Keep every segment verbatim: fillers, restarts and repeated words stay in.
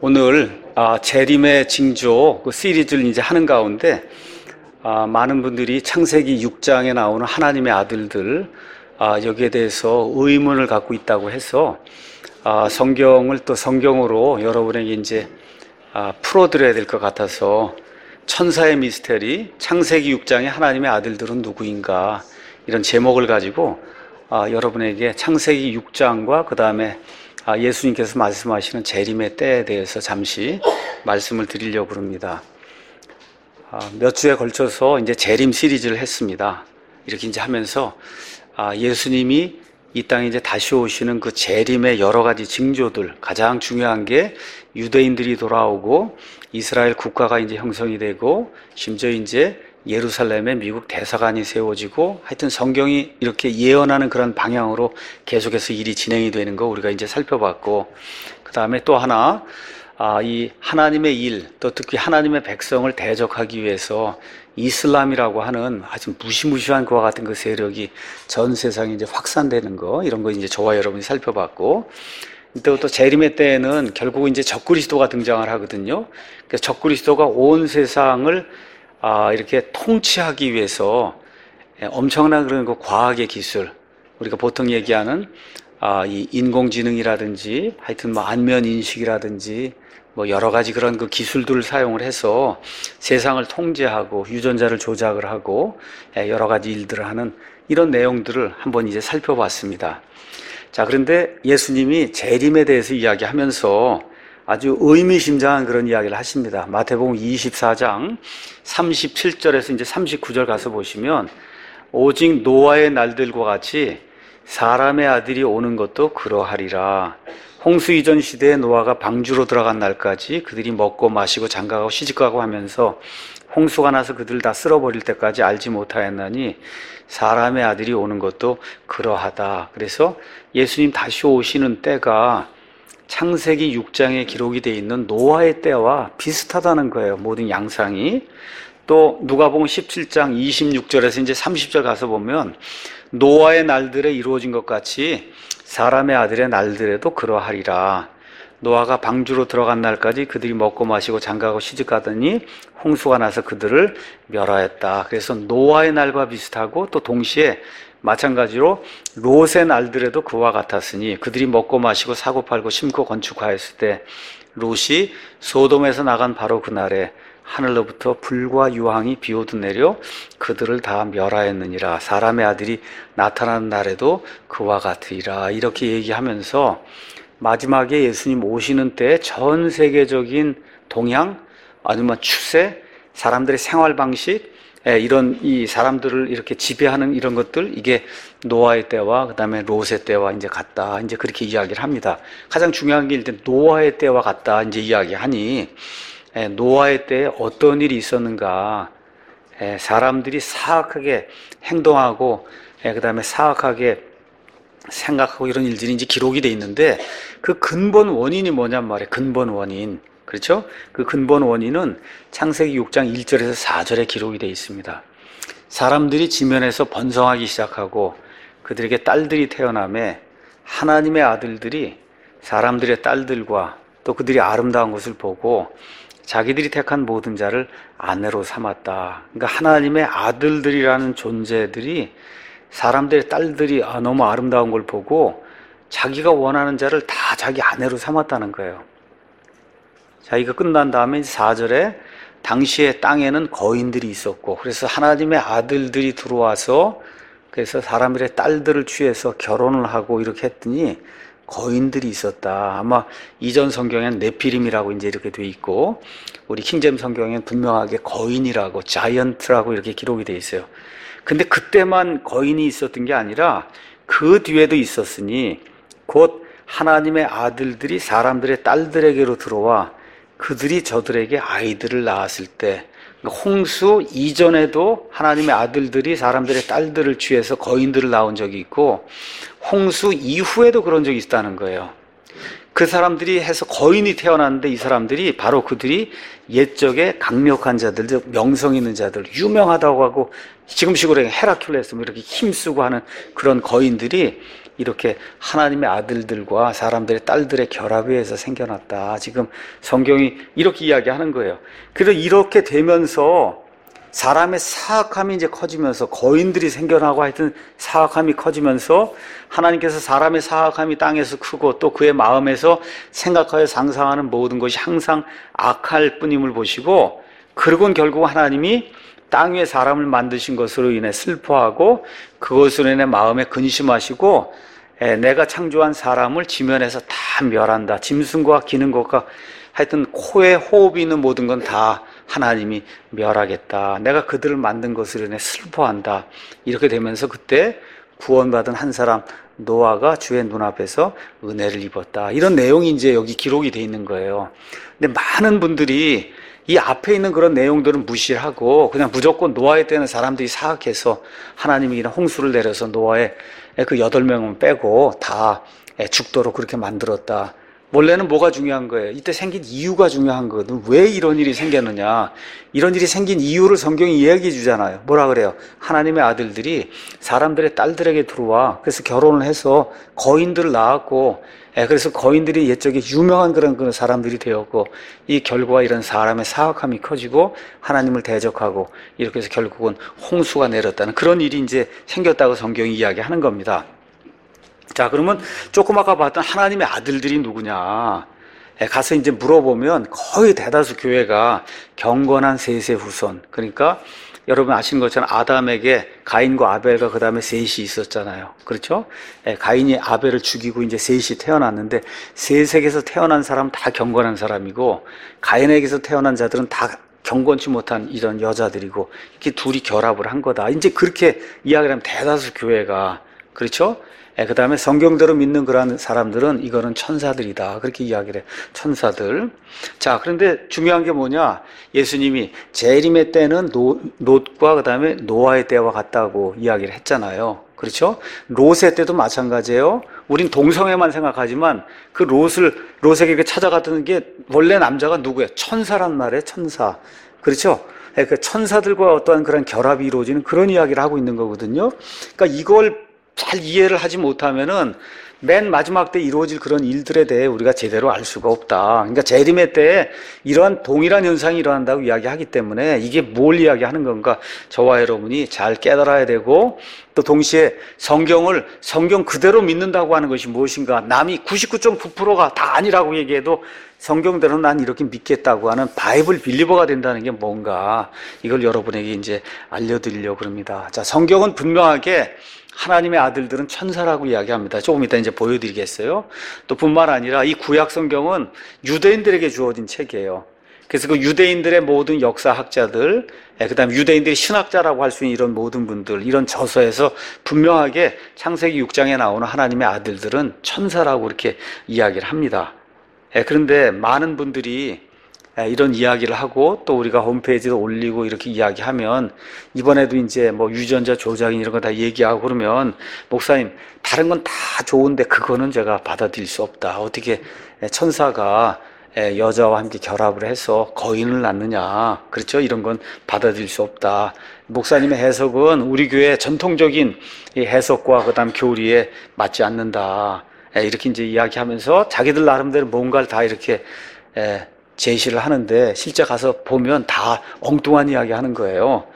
오늘 아, 재림의 징조 그 시리즈를 이제 하는 가운데 아, 많은 분들이 창세기 육 장에 나오는 하나님의 아들들 아, 여기에 대해서 의문을 갖고 있다고 해서 아, 성경을 또 성경으로 여러분에게 이제 아, 풀어드려야 될 것 같아서 천사의 미스테리 창세기 육 장의 하나님의 아들들은 누구인가 이런 제목을 가지고 아, 여러분에게 창세기 육 장과 그 다음에 아, 예수님께서 말씀하시는 재림의 때에 대해서 잠시 말씀을 드리려고 합니다. 아, 몇 주에 걸쳐서 이제 재림 시리즈를 했습니다. 이렇게 이제 하면서 아, 예수님이 이 땅에 이제 다시 오시는 그 재림의 여러 가지 징조들, 가장 중요한 게 유대인들이 돌아오고 이스라엘 국가가 이제 형성이 되고 심지어 이제 예루살렘에 미국 대사관이 세워지고 하여튼 성경이 이렇게 예언하는 그런 방향으로 계속해서 일이 진행이 되는 거 우리가 이제 살펴봤고, 그 다음에 또 하나 아, 이 하나님의 일, 또 특히 하나님의 백성을 대적하기 위해서 이슬람이라고 하는 아주 무시무시한 그와 같은 그 세력이 전 세상에 이제 확산되는 거, 이런 거 이제 저와 여러분이 살펴봤고, 또, 또 재림의 때에는 결국 이제 적그리스도가 등장을 하거든요. 그래서 적그리스도가 온 세상을 아, 이렇게 통치하기 위해서 엄청난 그런 그 과학의 기술, 우리가 보통 얘기하는 아, 이 인공지능이라든지 하여튼 뭐 안면 인식이라든지 뭐 여러 가지 그런 그 기술들을 사용을 해서 세상을 통제하고 유전자를 조작을 하고 여러 가지 일들을 하는 이런 내용들을 한번 이제 살펴봤습니다. 자, 그런데 예수님이 재림에 대해서 이야기하면서 아주 의미심장한 그런 이야기를 하십니다. 마태복음 이십사 장 삼십칠 절에서 이제 삼십구 절 가서 보시면 오직 노아의 날들과 같이 사람의 아들이 오는 것도 그러하리라. 홍수 이전 시대에 노아가 방주로 들어간 날까지 그들이 먹고 마시고 장가가고 시집가고 하면서 홍수가 나서 그들 다 쓸어버릴 때까지 알지 못하였나니 사람의 아들이 오는 것도 그러하다. 그래서 예수님 다시 오시는 때가 창세기 육 장에 기록이 되어 있는 노아의 때와 비슷하다는 거예요. 모든 양상이. 또 누가복음 십칠 장 이십육 절에서 이제 삼십 절 가서 보면 노아의 날들에 이루어진 것 같이 사람의 아들의 날들에도 그러하리라. 노아가 방주로 들어간 날까지 그들이 먹고 마시고 장가가고 시집가더니 홍수가 나서 그들을 멸하였다. 그래서 노아의 날과 비슷하고 또 동시에 마찬가지로 롯의 날들에도 그와 같았으니 그들이 먹고 마시고 사고 팔고 심고 건축하였을 때 롯이 소돔에서 나간 바로 그날에 하늘로부터 불과 유황이 비오듯 내려 그들을 다 멸하였느니라. 사람의 아들이 나타나는 날에도 그와 같으리라. 이렇게 얘기하면서 마지막에 예수님 오시는 때 전 세계적인 동향, 아니면 추세, 사람들의 생활 방식, 이런 이 사람들을 이렇게 지배하는 이런 것들, 이게 노아의 때와 그 다음에 롯의 때와 이제 같다. 이제 그렇게 이야기를 합니다. 가장 중요한 게 일단 노아의 때와 같다. 이제 이야기하니 노아의 때에 어떤 일이 있었는가? 사람들이 사악하게 행동하고 그 다음에 사악하게 생각하고 이런 일들이 이제 기록이 돼 있는데 그 근본 원인이 뭐냔 말이에요. 근본 원인. 그렇죠? 그 근본 원인은 창세기 육 장 일 절에서 사 절에 기록이 되어 있습니다. 사람들이 지면에서 번성하기 시작하고 그들에게 딸들이 태어나매 하나님의 아들들이 사람들의 딸들과 또 그들이 아름다운 것을 보고 자기들이 택한 모든 자를 아내로 삼았다. 그러니까 하나님의 아들들이라는 존재들이 사람들의 딸들이 너무 아름다운 걸 보고 자기가 원하는 자를 다 자기 아내로 삼았다는 거예요. 자, 이거 끝난 다음에 사 절에 당시에 땅에는 거인들이 있었고 그래서 하나님의 아들들이 들어와서 그래서 사람들의 딸들을 취해서 결혼을 하고 이렇게 했더니 거인들이 있었다. 아마 이전 성경에는 네피림이라고 이제 이렇게 돼 있고 우리 킹제임 성경에는 분명하게 거인이라고 자이언트라고 이렇게 기록이 돼 있어요. 근데 그때만 거인이 있었던 게 아니라 그 뒤에도 있었으니 곧 하나님의 아들들이 사람들의 딸들에게로 들어와 그들이 저들에게 아이들을 낳았을 때 홍수 이전에도 하나님의 아들들이 사람들의 딸들을 취해서 거인들을 낳은 적이 있고 홍수 이후에도 그런 적이 있다는 거예요. 그 사람들이 해서 거인이 태어났는데 이 사람들이 바로 그들이 옛적에 강력한 자들, 명성 있는 자들, 유명하다고 하고 지금식으로 헤라큘레스 뭐 이렇게 힘쓰고 하는 그런 거인들이 이렇게 하나님의 아들들과 사람들의 딸들의 결합에 의해서 생겨났다. 지금 성경이 이렇게 이야기하는 거예요. 그래서 이렇게 되면서 사람의 사악함이 이제 커지면서 거인들이 생겨나고 하여튼 사악함이 커지면서 하나님께서 사람의 사악함이 땅에서 크고 또 그의 마음에서 생각하여 상상하는 모든 것이 항상 악할 뿐임을 보시고, 그러곤 결국 하나님이 땅 위에 사람을 만드신 것으로 인해 슬퍼하고 그것으로 인해 마음에 근심하시고, 에, 내가 창조한 사람을 지면에서 다 멸한다. 짐승과 기는 것과 하여튼 코에 호흡이 있는 모든 건 다 하나님이 멸하겠다. 내가 그들을 만든 것으로 인해 슬퍼한다. 이렇게 되면서 그때 구원받은 한 사람 노아가 주의 눈앞에서 은혜를 입었다. 이런 내용이 이제 여기 기록이 돼 있는 거예요. 근데 많은 분들이 이 앞에 있는 그런 내용들은 무시를 하고 그냥 무조건 노아의 때는 사람들이 사악해서 하나님이 이런 홍수를 내려서 노아의 그 여덟 명은 빼고 다 죽도록 그렇게 만들었다. 원래는 뭐가 중요한 거예요? 이때 생긴 이유가 중요한 거거든. 왜 이런 일이 생겼느냐? 이런 일이 생긴 이유를 성경이 이야기해 주잖아요. 뭐라 그래요? 하나님의 아들들이 사람들의 딸들에게 들어와 그래서 결혼을 해서 거인들을 낳았고, 그래서 거인들이 옛적에 유명한 그런 그런 사람들이 되었고, 이 결과가 이런 사람의 사악함이 커지고 하나님을 대적하고 이렇게 해서 결국은 홍수가 내렸다는 그런 일이 이제 생겼다고 성경이 이야기하는 겁니다. 자, 그러면 조금 아까 봤던 하나님의 아들들이 누구냐? 가서 이제 물어보면 거의 대다수 교회가 경건한 셋의 후손. 그러니까 여러분 아시는 것처럼 아담에게 가인과 아벨과 그 다음에 셋이 있었잖아요. 그렇죠? 가인이 아벨을 죽이고 이제 셋이 태어났는데 셋에게서 태어난 사람은 다 경건한 사람이고 가인에게서 태어난 자들은 다 경건치 못한 이런 여자들이고 이렇게 둘이 결합을 한 거다. 이제 그렇게 이야기를 하면 대다수 교회가, 그렇죠? 그 다음에 성경대로 믿는 그러한 사람들은 이거는 천사들이다. 그렇게 이야기를 해요. 천사들. 자, 그런데 중요한 게 뭐냐? 예수님이 재림의 때는 노, 롯과 그 다음에 노아의 때와 같다고 이야기를 했잖아요. 그렇죠? 롯의 때도 마찬가지예요. 우린 동성애만 생각하지만 그 롯을, 롯에게 찾아갔던 게 원래 남자가 누구예요? 천사란 말이에요. 천사. 그렇죠? 그 천사들과 어떠한 그런 결합이 이루어지는 그런 이야기를 하고 있는 거거든요. 그러니까 이걸 잘 이해를 하지 못하면은 맨 마지막 때 이루어질 그런 일들에 대해 우리가 제대로 알 수가 없다. 그러니까 재림의 때에 이러한 동일한 현상이 일어난다고 이야기하기 때문에 이게 뭘 이야기하는 건가 저와 여러분이 잘 깨달아야 되고, 또 동시에 성경을 성경 그대로 믿는다고 하는 것이 무엇인가, 남이 구십구 점 구 퍼센트가 다 아니라고 얘기해도 성경대로 난 이렇게 믿겠다고 하는 바이블 빌리버가 된다는 게 뭔가, 이걸 여러분에게 이제 알려드리려고 합니다. 자, 성경은 분명하게 하나님의 아들들은 천사라고 이야기합니다. 조금 이따 이제 보여드리겠어요. 또 뿐만 아니라 이 구약 성경은 유대인들에게 주어진 책이에요. 그래서 그 유대인들의 모든 역사학자들, 그 다음에 유대인들이 신학자라고 할 수 있는 이런 모든 분들, 이런 저서에서 분명하게 창세기 육 장에 나오는 하나님의 아들들은 천사라고 이렇게 이야기를 합니다. 그런데 많은 분들이 이런 이야기를 하고 또 우리가 홈페이지에 올리고 이렇게 이야기하면 이번에도 이제 뭐 유전자 조작인 이런 거 다 얘기하고 그러면, 목사님 다른 건 다 좋은데 그거는 제가 받아들일 수 없다. 어떻게 천사가 여자와 함께 결합을 해서 거인을 낳느냐. 그렇죠? 이런 건 받아들일 수 없다. 목사님의 해석은 우리 교회 전통적인 해석과 그 다음 교리에 맞지 않는다. 이렇게 이제 이야기하면서 자기들 나름대로 뭔가를 다 이렇게 제시를 하는데 실제 가서 보면 다 엉뚱한 이야기 하는 거예요.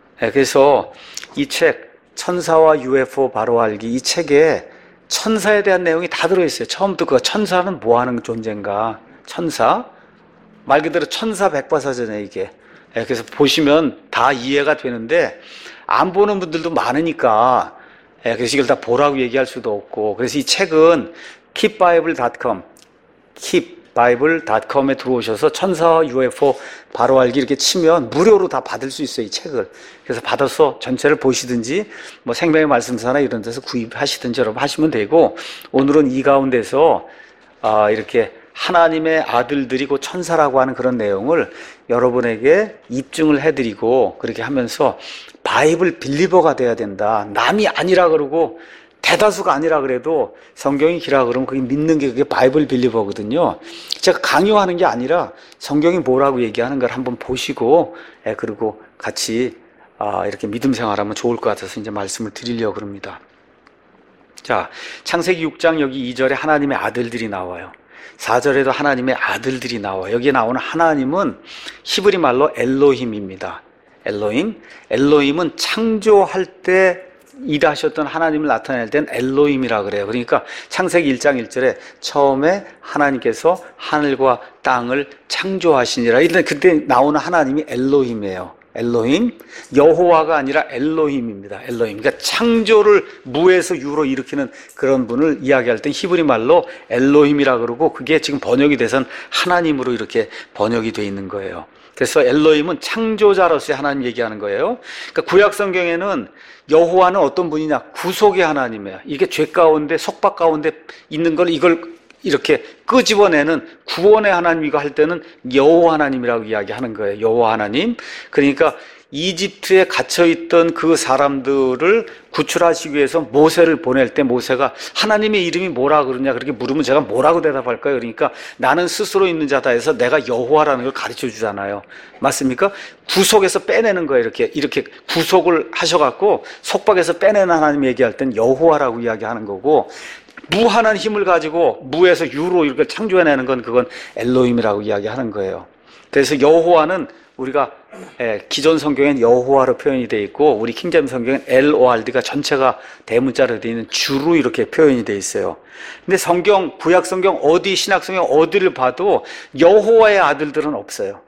그래서 이 책 천사와 유에프오 바로 알기, 이 책에 천사에 대한 내용이 다 들어있어요. 처음부터 그 천사는 뭐 하는 존재인가. 천사 말 그대로 천사백과사전에 이게. 그래서 보시면 다 이해가 되는데 안 보는 분들도 많으니까 그래서 이걸 다 보라고 얘기할 수도 없고, 그래서 이 책은 keep bible dot com keep 바이블 닷컴에 들어오셔서 천사와 유에프오 바로 알기 이렇게 치면 무료로 다 받을 수 있어요, 이 책을. 그래서 받아서 전체를 보시든지 뭐 생명의 말씀사나 이런 데서 구입하시든지 여러분 하시면 되고, 오늘은 이 가운데서 아, 이렇게 하나님의 아들들이 곧 천사라고 하는 그런 내용을 여러분에게 입증을 해드리고, 그렇게 하면서 바이블 빌리버가 돼야 된다. 남이 아니라 그러고 대다수가 아니라 그래도 성경이 기라 그러면 그게 믿는 게 그게 바이블 빌리버거든요. 제가 강요하는 게 아니라 성경이 뭐라고 얘기하는 걸 한번 보시고, 예, 그리고 같이 아, 이렇게 믿음 생활하면 좋을 것 같아서 이제 말씀을 드리려고 합니다. 자, 창세기 육 장 여기 이 절에 하나님의 아들들이 나와요. 사 절에도 하나님의 아들들이 나와요. 여기에 나오는 하나님은 히브리 말로 엘로힘입니다. 엘로힘. 엘로힘은 창조할 때 일하셨던 하나님을 나타낼 땐 엘로힘이라 그래요. 그러니까 창세기 일 장 일 절에 처음에 하나님께서 하늘과 땅을 창조하시니라. 일단 그때 나오는 하나님이 엘로힘이에요. 엘로힘, 여호와가 아니라 엘로힘입니다. 엘로힘. 그러니까 창조를 무에서 유로 일으키는 그런 분을 이야기할 땐 히브리 말로 엘로힘이라 그러고, 그게 지금 번역이 돼선 하나님으로 이렇게 번역이 돼 있는 거예요. 그래서 엘로힘은 창조자로서의 하나님 얘기하는 거예요. 그러니까 구약 성경에는 여호와는 어떤 분이냐? 구속의 하나님이에요. 이게 죄 가운데, 속박 가운데 있는 걸 이걸 이렇게 끄집어내는 구원의 하나님, 이거 할 때는 여호와 하나님이라고 이야기하는 거예요. 여호와 하나님. 그러니까 이집트에 갇혀있던 그 사람들을 구출하시기 위해서 모세를 보낼 때 모세가 하나님의 이름이 뭐라 그러냐 그렇게 물으면 제가 뭐라고 대답할까요? 그러니까 나는 스스로 있는 자다 해서 내가 여호와라는 걸 가르쳐 주잖아요. 맞습니까? 구속에서 빼내는 거예요. 이렇게 이렇게 구속을 하셔갖고 속박에서 빼내는 하나님 얘기할 땐 여호와라고 이야기하는 거고, 무한한 힘을 가지고 무에서 유로 이렇게 창조해내는 건 그건 엘로힘이라고 이야기하는 거예요. 그래서 여호와는 우리가 기존 성경엔 여호와로 표현이 되어 있고, 우리 킹제임 성경엔 엘오알디가 전체가 대문자로 되어 있는 주로 이렇게 표현이 되어 있어요. 근데 성경, 구약 성경 어디, 신약 성경 어디를 봐도 여호와의 아들들은 없어요.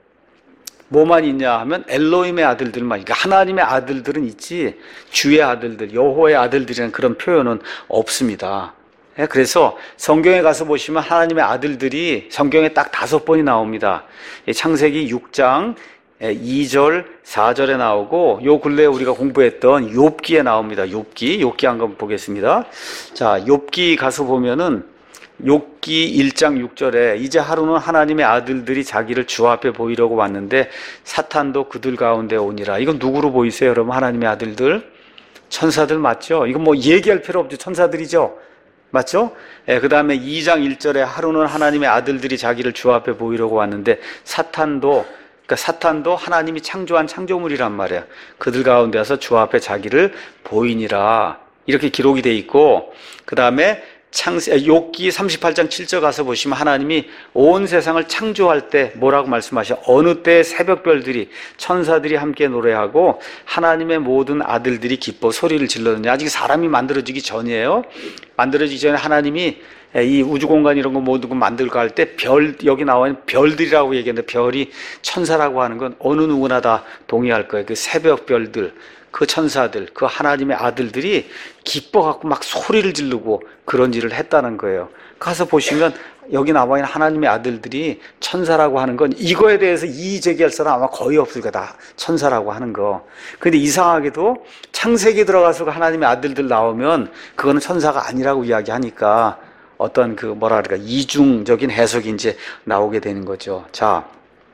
뭐만 있냐 하면 엘로힘의 아들들만, 그러니까 하나님의 아들들은 있지 주의 아들들, 여호와의 아들들이라는 그런 표현은 없습니다. 그래서 성경에 가서 보시면 하나님의 아들들이 성경에 딱 다섯 번이 나옵니다. 창세기 육 장 이 절, 사 절에 나오고, 요 근래에 우리가 공부했던 욥기에 나옵니다. 욥기, 욥기 한번 보겠습니다. 자, 욥기 가서 보면은 욥기 일 장 육 절에 이제 하루는 하나님의 아들들이 자기를 주 앞에 보이려고 왔는데 사탄도 그들 가운데 오니라. 이건 누구로 보이세요, 여러분? 하나님의 아들들? 천사들 맞죠? 이건 뭐 얘기할 필요 없죠. 천사들이죠. 맞죠? 예, 그 다음에 이 장 일 절에 하루는 하나님의 아들들이 자기를 주 앞에 보이려고 왔는데 사탄도, 그러니까 사탄도 하나님이 창조한 창조물이란 말이에요. 그들 가운데 와서 주 앞에 자기를 보이니라. 이렇게 기록이 돼 있고, 그 다음에 창세, 욥기 삼십팔 장 칠 절 가서 보시면 하나님이 온 세상을 창조할 때 뭐라고 말씀하셔? 어느 때 새벽별들이, 천사들이 함께 노래하고 하나님의 모든 아들들이 기뻐 소리를 질렀느냐. 아직 사람이 만들어지기 전이에요. 만들어지기 전에 하나님이 이 우주공간 이런 거 모든 거 만들고 할 때 별, 여기 나와 있는 별들이라고 얘기했는데 별이 천사라고 하는 건 어느 누구나 다 동의할 거예요. 그 새벽별들, 그 천사들, 그 하나님의 아들들이 기뻐갖고 막 소리를 지르고 그런 일을 했다는 거예요. 가서 보시면 여기 나와 있는 하나님의 아들들이 천사라고 하는 건 이거에 대해서 이의 제기할 사람 아마 거의 없을 거다. 천사라고 하는 거. 근데 이상하게도 창세기 들어가서 하나님의 아들들 나오면 그거는 천사가 아니라고 이야기하니까 어떤 그 뭐라 그럴까 이중적인 해석이 이제 나오게 되는 거죠. 자,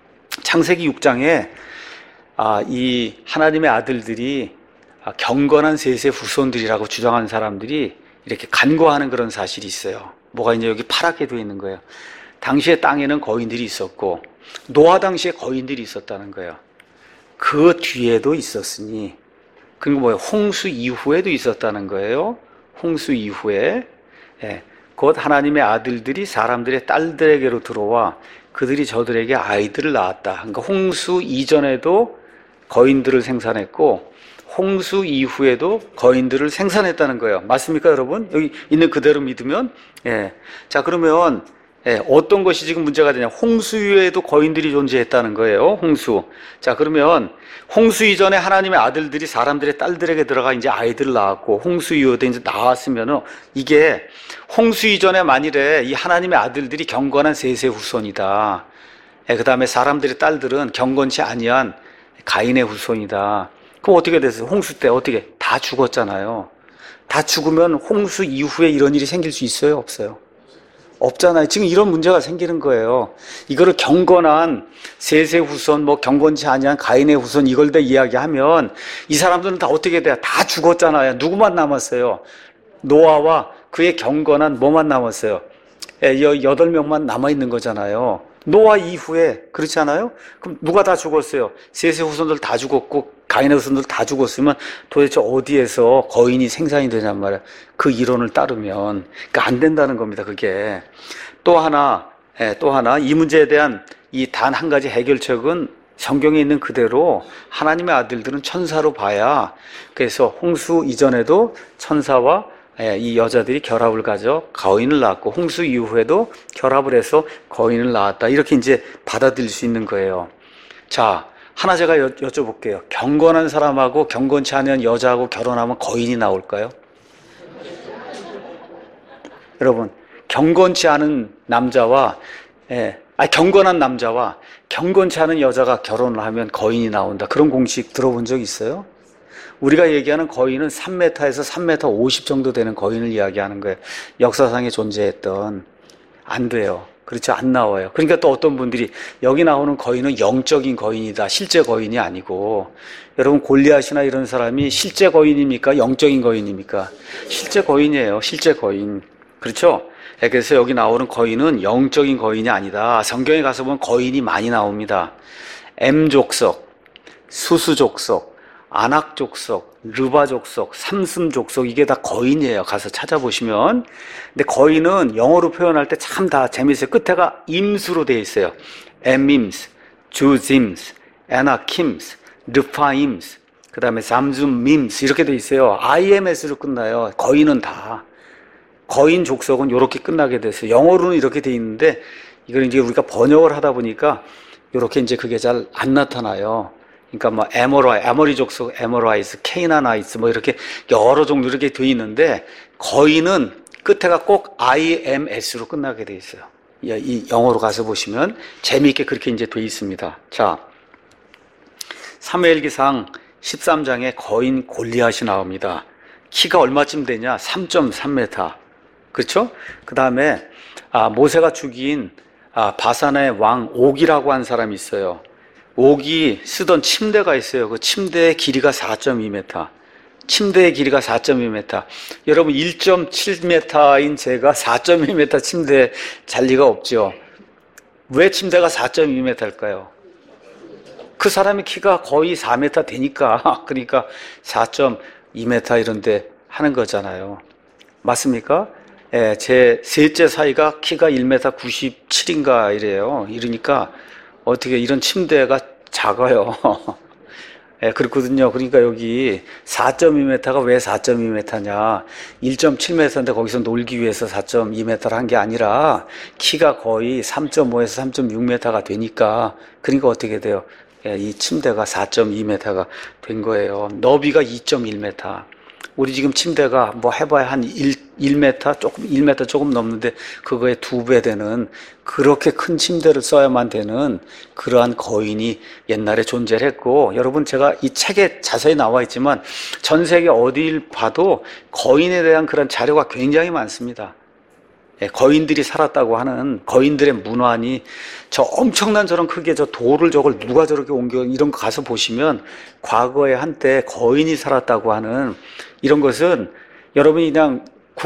창세기 육 장에 아, 이 하나님의 아들들이 경건한 셋의 후손들이라고 주장하는 사람들이 이렇게 간과하는 그런 사실이 있어요. 뭐가 이제 여기 파랗게 되어 있는 거예요. 당시에 땅에는 거인들이 있었고 노아 당시에 거인들이 있었다는 거예요. 그 뒤에도 있었으니, 그리고 뭐예요? 홍수 이후에도 있었다는 거예요. 홍수 이후에 예, 곧 하나님의 아들들이 사람들의 딸들에게로 들어와 그들이 저들에게 아이들을 낳았다. 그러니까 홍수 이전에도 거인들을 생산했고 홍수 이후에도 거인들을 생산했다는 거예요. 맞습니까, 여러분? 여기 있는 그대로 믿으면, 예. 자, 그러면 예, 어떤 것이 지금 문제가 되냐? 홍수 이후에도 거인들이 존재했다는 거예요. 홍수. 자, 그러면 홍수 이전에 하나님의 아들들이 사람들의 딸들에게 들어가 이제 아이들을 낳았고 홍수 이후에도 이제 나왔으면은 이게 홍수 이전에 만일에 이 하나님의 아들들이 경건한 셋의 후손이다. 예, 그 다음에 사람들의 딸들은 경건치 아니한 가인의 후손이다. 그럼 어떻게 됐어요? 홍수 때 어떻게? 다 죽었잖아요. 다 죽으면 홍수 이후에 이런 일이 생길 수 있어요? 없어요? 없잖아요. 지금 이런 문제가 생기는 거예요. 이거를 경건한 셋의 후손, 뭐 경건치 아니한 가인의 후손 이걸 다 이야기하면 이 사람들은 다 어떻게 돼요? 다 죽었잖아요. 누구만 남았어요? 노아와 그의 경건한 뭐만 남았어요? 여덟 명만 남아있는 거잖아요. 노아 이후에. 그렇지 않아요? 그럼 누가 다 죽었어요? 셋의 후손들 다 죽었고 가인의 후손들 다 죽었으면 도대체 어디에서 거인이 생산이 되냔 말이야. 그 이론을 따르면. 그러니까 안 된다는 겁니다, 그게. 또 하나, 예, 또 하나, 이 문제에 대한 이 단 한 가지 해결책은 성경에 있는 그대로 하나님의 아들들은 천사로 봐야, 그래서 홍수 이전에도 천사와 이 여자들이 결합을 가져 거인을 낳았고, 홍수 이후에도 결합을 해서 거인을 낳았다. 이렇게 이제 받아들일 수 있는 거예요. 자, 하나 제가 여, 여쭤볼게요. 경건한 사람하고 경건치 않은 여자하고 결혼하면 거인이 나올까요? 여러분, 경건치 않은 남자와, 예, 아니, 경건한 남자와 경건치 않은 여자가 결혼을 하면 거인이 나온다. 그런 공식 들어본 적 있어요? 우리가 얘기하는 거인은 삼 미터에서 삼 미터 오십 정도 되는 거인을 이야기하는 거예요. 역사상에 존재했던. 안 돼요. 그렇죠? 안 나와요. 그러니까 또 어떤 분들이 여기 나오는 거인은 영적인 거인이다. 실제 거인이 아니고. 여러분, 골리앗이나 이런 사람이 실제 거인입니까? 영적인 거인입니까? 실제 거인이에요. 실제 거인. 그렇죠? 그래서 여기 나오는 거인은 영적인 거인이 아니다. 성경에 가서 보면 거인이 많이 나옵니다. M족속, 수수족속, 아낙족속, 르바족속, 삼슴족속, 이게 다 거인이에요. 가서 찾아보시면. 근데 거인은 영어로 표현할 때 참 다 재밌어요. 끝에가 임수로 되어 있어요. 엠임스, 주짐스, 에나킴스, 르파임스, 그 다음에 삼줌밈스 이렇게 되어 있어요. 아이엠에스로 끝나요. 거인은 다. 거인 족속은 이렇게 끝나게 됐어요. 영어로는 이렇게 돼 있는데 이걸 이제 우리가 번역을 하다 보니까 이렇게 이제 그게 잘 안 나타나요. 그러니까 뭐 에모라이, 에머리 족속, 에모라이스, 케이나나이스 뭐 이렇게 여러 종류 이렇게 돼 있는데 거인은 끝에가 꼭 아이엠에스로 끝나게 돼 있어요. 이 영어로 가서 보시면 재미있게 그렇게 이제 돼 있습니다. 자, 사무엘기상 십삼 장에 거인 골리앗이 나옵니다. 키가 얼마쯤 되냐? 삼 점 삼 미터. 그렇죠? 그 다음에 아, 모세가 죽인 아, 바산의 왕 옥이라고 한 사람이 있어요. 옥이 쓰던 침대가 있어요. 그 침대의 길이가 사 점 이 미터. 침대의 길이가 사 점 이 미터. 여러분, 일 점 칠 미터인 제가 사 점 이 미터 침대에 잘 리가 없죠. 왜 침대가 사 점 이 미터일까요? 그 사람의 키가 거의 사 미터 되니까. 그러니까 사 점 이 미터 이런데 하는 거잖아요. 맞습니까? 예, 제 셋째 사이가 키가 일 미터 구십칠인가 이래요. 이러니까 어떻게 이런 침대가 작아요. 예, 그렇거든요. 그러니까 여기 사 점 이 미터가 왜 사 점 이 미터냐? 일 점 칠 미터인데 거기서 놀기 위해서 사 점 이 미터를 한 게 아니라 키가 거의 삼 점 오에서 삼 점 육 미터가 되니까, 그러니까 어떻게 돼요? 예, 이 침대가 사 점 이 미터가 된 거예요. 너비가 이 점 일 미터. 우리 지금 침대가 뭐 해봐야 한 일, 일 미터 조금, 일 미터 조금 넘는데 그거의 두 배 되는, 그렇게 큰 침대를 써야만 되는 그러한 거인이 옛날에 존재를 했고, 여러분, 제가 이 책에 자세히 나와 있지만 전 세계 어딜 봐도 거인에 대한 그런 자료가 굉장히 많습니다. 예, 거인들이 살았다고 하는 거인들의 문화니, 저 엄청난 저런 크게 저 돌을 저걸 누가 저렇게 옮겨, 이런 거 가서 보시면 과거에 한때 거인이 살았다고 하는 이런 것은, 여러분이 그냥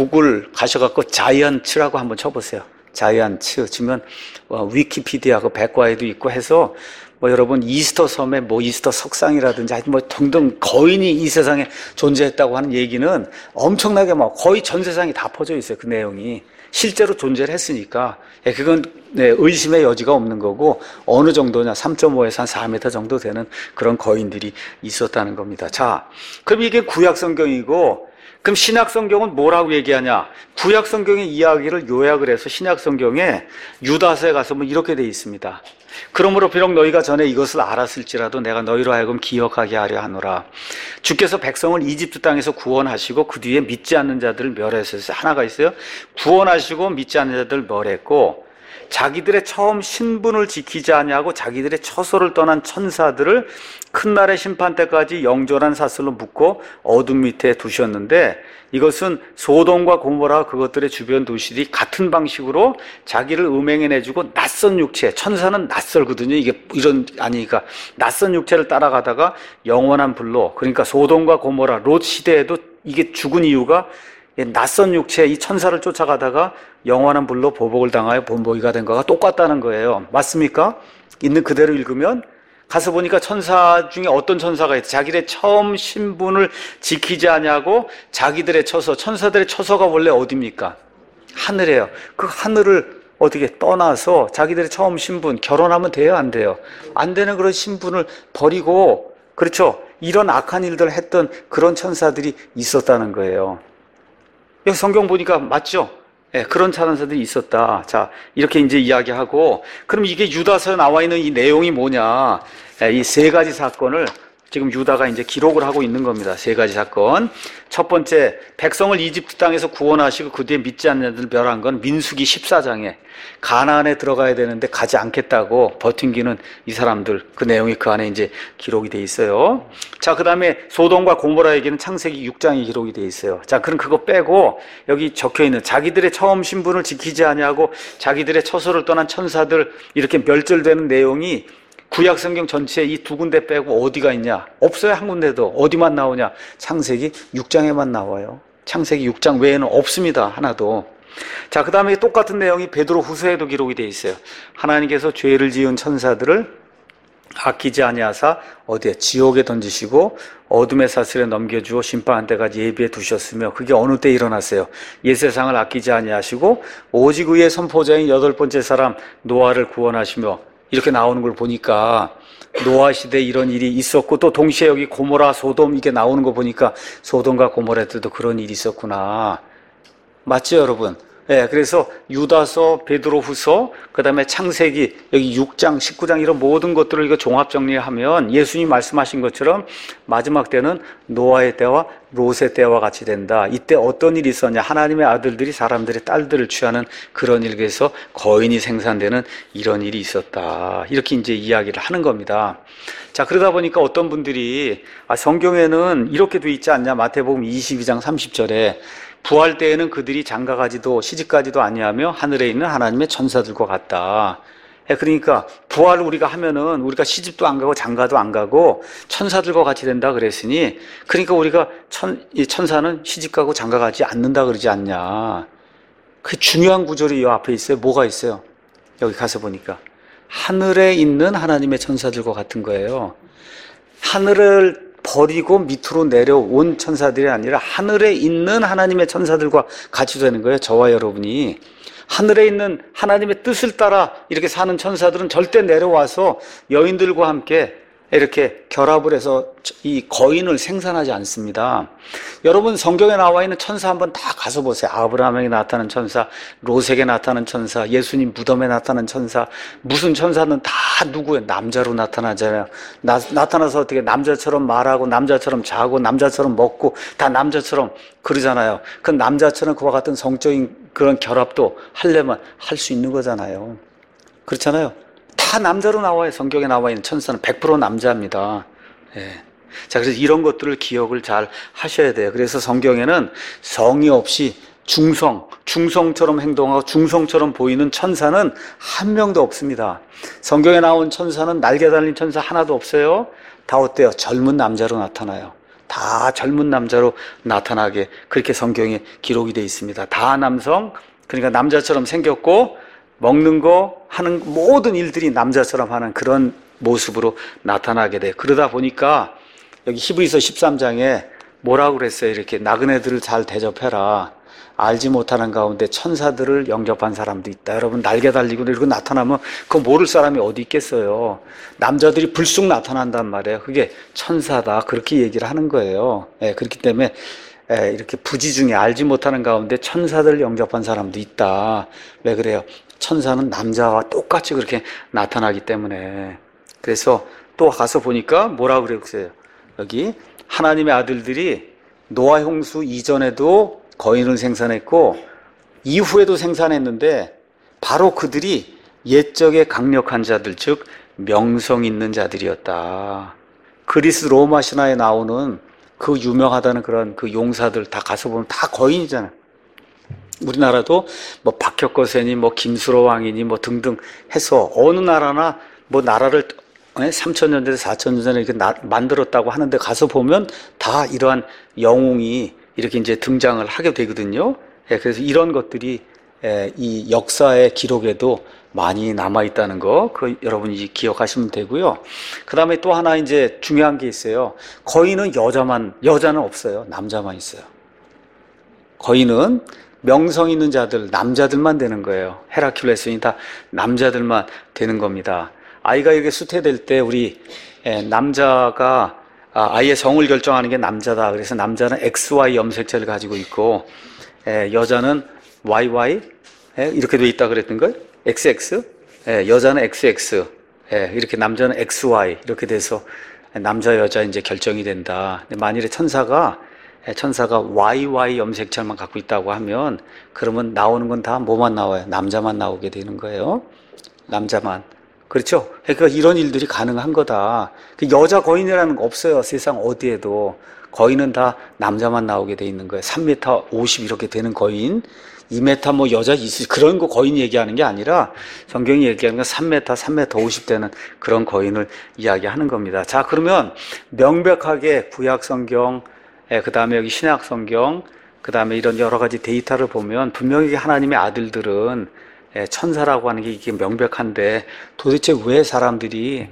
구글 가셔갖고 자이언츠라고 한번 쳐보세요. 자이언츠 치면 어, 위키피디아 그 백과에도 있고 해서 뭐 여러분 이스터 섬에 뭐 이스터 석상이라든지 하여튼 뭐 등등 거인이 이 세상에 존재했다고 하는 얘기는 엄청나게 뭐 거의 전 세상에 다 퍼져 있어요. 그 내용이 실제로 존재를 했으니까 예, 그건 네, 의심의 여지가 없는 거고, 어느 정도냐, 삼 점 오에서 한 사 미터 정도 되는 그런 거인들이 있었다는 겁니다. 자, 그럼 이게 구약 성경이고, 그럼 신약 성경은 뭐라고 얘기하냐? 구약 성경의 이야기를 요약을 해서 신약 성경에 유다서에 가서 뭐 이렇게 돼 있습니다. 그러므로 비록 너희가 전에 이것을 알았을지라도 내가 너희로 하여금 기억하게 하려 하노라. 주께서 백성을 이집트 땅에서 구원하시고 그 뒤에 믿지 않는 자들을 멸하셨어요. 하나가 있어요. 구원하시고 믿지 않는 자들을 멸했고, 자기들의 처음 신분을 지키지 아니하고 자기들의 처소를 떠난 천사들을 큰 날의 심판 때까지 영존한 사슬로 묶고 어둠 밑에 두셨는데, 이것은 소돔과 고모라 그것들의 주변 도시들이 같은 방식으로 자기를 음행해내주고 낯선 육체, 천사는 낯설거든요. 이게 이런 아니니까 낯선 육체를 따라가다가 영원한 불로, 그러니까 소돔과 고모라 롯 시대에도 이게 죽은 이유가 낯선 육체 이 천사를 쫓아가다가 영원한 불로 보복을 당하여 본보기가 된 거가 똑같다는 거예요. 맞습니까? 있는 그대로 읽으면 가서 보니까 천사 중에 어떤 천사가 있대. 자기들의 처음 신분을 지키지 아니하고 자기들의 처소, 천사들의 처소가 원래 어디입니까? 하늘이에요. 그 하늘을 어떻게 떠나서 자기들의 처음 신분, 결혼하면 돼요, 안 돼요? 안 되는 그런 신분을 버리고, 그렇죠? 이런 악한 일들을 했던 그런 천사들이 있었다는 거예요. 여기 성경 보니까 맞죠? 예, 그런 천사들이 있었다. 자, 이렇게 이제 이야기하고, 그럼 이게 유다서에 나와 있는 이 내용이 뭐냐? 예, 이 세 가지 사건을 지금 유다가 이제 기록을 하고 있는 겁니다. 세 가지 사건. 첫 번째, 백성을 이집트 땅에서 구원하시고 그 뒤에 믿지 않는 자들 멸한 건 민수기 십사 장에 가나안에 들어가야 되는데 가지 않겠다고 버팅기는 이 사람들, 그 내용이 그 안에 이제 기록이 돼 있어요. 자, 그 다음에 소돔과 고모라에게는 창세기 육 장이 기록이 돼 있어요. 자, 그럼 그거 빼고 여기 적혀 있는 자기들의 처음 신분을 지키지 아니하고 자기들의 처소를 떠난 천사들 이렇게 멸절되는 내용이 구약 성경 전체에 이 두 군데 빼고 어디가 있냐? 없어요, 한 군데도. 어디만 나오냐? 창세기 육 장에만 나와요. 창세기 육 장 외에는 없습니다, 하나도. 자, 그 다음에 똑같은 내용이 베드로 후서에도 기록이 되어 있어요. 하나님께서 죄를 지은 천사들을 아끼지 아니하사 어디에? 지옥에 던지시고 어둠의 사슬에 넘겨주어 심판한 때까지 예비해 두셨으며 그게 어느 때 일어났어요? 옛세상을 아끼지 아니하시고 오직 의의 선포자인 여덟 번째 사람 노아를 구원하시며 이렇게 나오는 걸 보니까 노아 시대에 이런 일이 있었고 또 동시에 여기 고모라, 소돔 이게 나오는 거 보니까 소돔과 고모라 때도 그런 일이 있었구나. 맞죠, 여러분? 예, 그래서 유다서, 베드로후서, 그 다음에 창세기, 여기 육 장, 십구 장 이런 모든 것들을 이거 종합 정리하면 예수님 말씀하신 것처럼 마지막 때는 노아의 때와 롯의 때와 같이 된다. 이때 어떤 일이 있었냐? 하나님의 아들들이 사람들의 딸들을 취하는 그런 일에서 거인이 생산되는 이런 일이 있었다. 이렇게 이제 이야기를 하는 겁니다. 자, 그러다 보니까 어떤 분들이 아, 성경에는 이렇게 돼 있지 않냐? 마태복음 이십이 장 삼십 절에 부활 때에는 그들이 장가가지도 시집가지도 아니하며 하늘에 있는 하나님의 천사들과 같다. 그러니까 부활을 우리가 하면은 우리가 시집도 안 가고 장가도 안 가고 천사들과 같이 된다 그랬으니 그러니까 우리가 천, 이 천사는 시집가고 장가가지 않는다 그러지 않냐. 그 중요한 구절이 이 앞에 있어요. 뭐가 있어요? 여기 가서 보니까 하늘에 있는 하나님의 천사들과 같은 거예요. 하늘을 버리고 밑으로 내려온 천사들이 아니라 하늘에 있는 하나님의 천사들과 같이 되는 거예요. 저와 여러분이. 하늘에 있는 하나님의 뜻을 따라 이렇게 사는 천사들은 절대 내려와서 여인들과 함께 이렇게 결합을 해서 이 거인을 생산하지 않습니다. 여러분 성경에 나와 있는 천사 한번 다 가서 보세요. 아브라함에게 나타난 천사, 롯에게 나타난 천사, 예수님 무덤에 나타난 천사, 무슨 천사는 다 누구예요? 남자로 나타나잖아요. 나, 나타나서 어떻게 남자처럼 말하고 남자처럼 자고 남자처럼 먹고 다 남자처럼 그러잖아요. 그 남자처럼 그와 같은 성적인 그런 결합도 하려면 할 수 있는 거잖아요. 그렇잖아요. 다 남자로 나와요. 성경에 나와 있는 천사는 백 퍼센트 남자입니다. 예. 자, 그래서 이런 것들을 기억을 잘 하셔야 돼요. 그래서 성경에는 성의 없이 중성, 중성처럼 행동하고 중성처럼 보이는 천사는 한 명도 없습니다. 성경에 나온 천사는 날개 달린 천사 하나도 없어요. 다 어때요? 젊은 남자로 나타나요. 다 젊은 남자로 나타나게 그렇게 성경에 기록이 되어 있습니다. 다 남성, 그러니까 남자처럼 생겼고 먹는 거 하는 모든 일들이 남자처럼 하는 그런 모습으로 나타나게 돼. 그러다 보니까 여기 히브리서 십삼 장에 뭐라고 그랬어요? 이렇게 나그네들을 잘 대접해라. 알지 못하는 가운데 천사들을 영접한 사람도 있다. 여러분 날개 달리고 이러고 나타나면 그거 모를 사람이 어디 있겠어요. 남자들이 불쑥 나타난단 말이에요. 그게 천사다. 그렇게 얘기를 하는 거예요. 예, 그렇기 때문에 예, 이렇게 부지 중에 알지 못하는 가운데 천사들을 영접한 사람도 있다. 왜 그래요? 천사는 남자와 똑같이 그렇게 나타나기 때문에. 그래서 또 가서 보니까 뭐라고 그랬어요? 여기 하나님의 아들들이 노아 홍수 이전에도 거인을 생산했고 이후에도 생산했는데 바로 그들이 옛적의 강력한 자들, 즉 명성 있는 자들이었다. 그리스 로마 신화에 나오는 그 유명하다는 그런 그 용사들 다 가서 보면 다 거인이잖아요. 우리나라도 뭐 박혁거세니 뭐 김수로 왕이니 뭐 등등 해서 어느 나라나 뭐 나라를 삼천 년 전에 사천 년 전에 이렇게 나, 만들었다고 하는데 가서 보면 다 이러한 영웅이 이렇게 이제 등장을 하게 되거든요. 예, 그래서 이런 것들이 에, 이 역사의 기록에도 많이 남아 있다는 거, 그 여러분이 기억하시면 되고요. 그 다음에 또 하나 이제 중요한 게 있어요. 거인은 여자만, 여자는 없어요. 남자만 있어요. 거인은 명성 있는 자들, 남자들만 되는 거예요. 헤라큘레스는 다 남자들만 되는 겁니다. 아이가 이렇게 수태될 때 우리 에, 남자가 아, 아이의 성을 결정하는 게 남자다. 그래서 남자는 엑스 와이 염색체를 가지고 있고 에, 여자는 와이 와이 에, 이렇게 돼 있다 그랬던 걸? 엑스 엑스 에, 여자는 엑스 엑스 에, 이렇게 남자는 엑스 와이 이렇게 돼서 남자 여자 이제 결정이 된다. 근데 만일에 천사가 천사가 와이 와이 염색체만 갖고 있다고 하면 그러면 나오는 건 다 뭐만 나와요? 남자만 나오게 되는 거예요. 남자만. 그렇죠? 그러니까 이런 일들이 가능한 거다. 여자 거인이라는 거 없어요. 세상 어디에도. 거인은 다 남자만 나오게 돼 있는 거예요. 삼 미터 오십 이렇게 되는 거인. 이 미터 뭐 여자 있을 그런 거 거인 얘기하는 게 아니라 성경이 얘기하는 건 삼 미터, 삼 미터 오십 되는 그런 거인을 이야기하는 겁니다. 자, 그러면 명백하게 구약 성경, 그 다음에 여기 신약 성경, 그 다음에 이런 여러 가지 데이터를 보면 분명히 하나님의 아들들은 천사라고 하는 게 이게 명백한데 도대체 왜 사람들이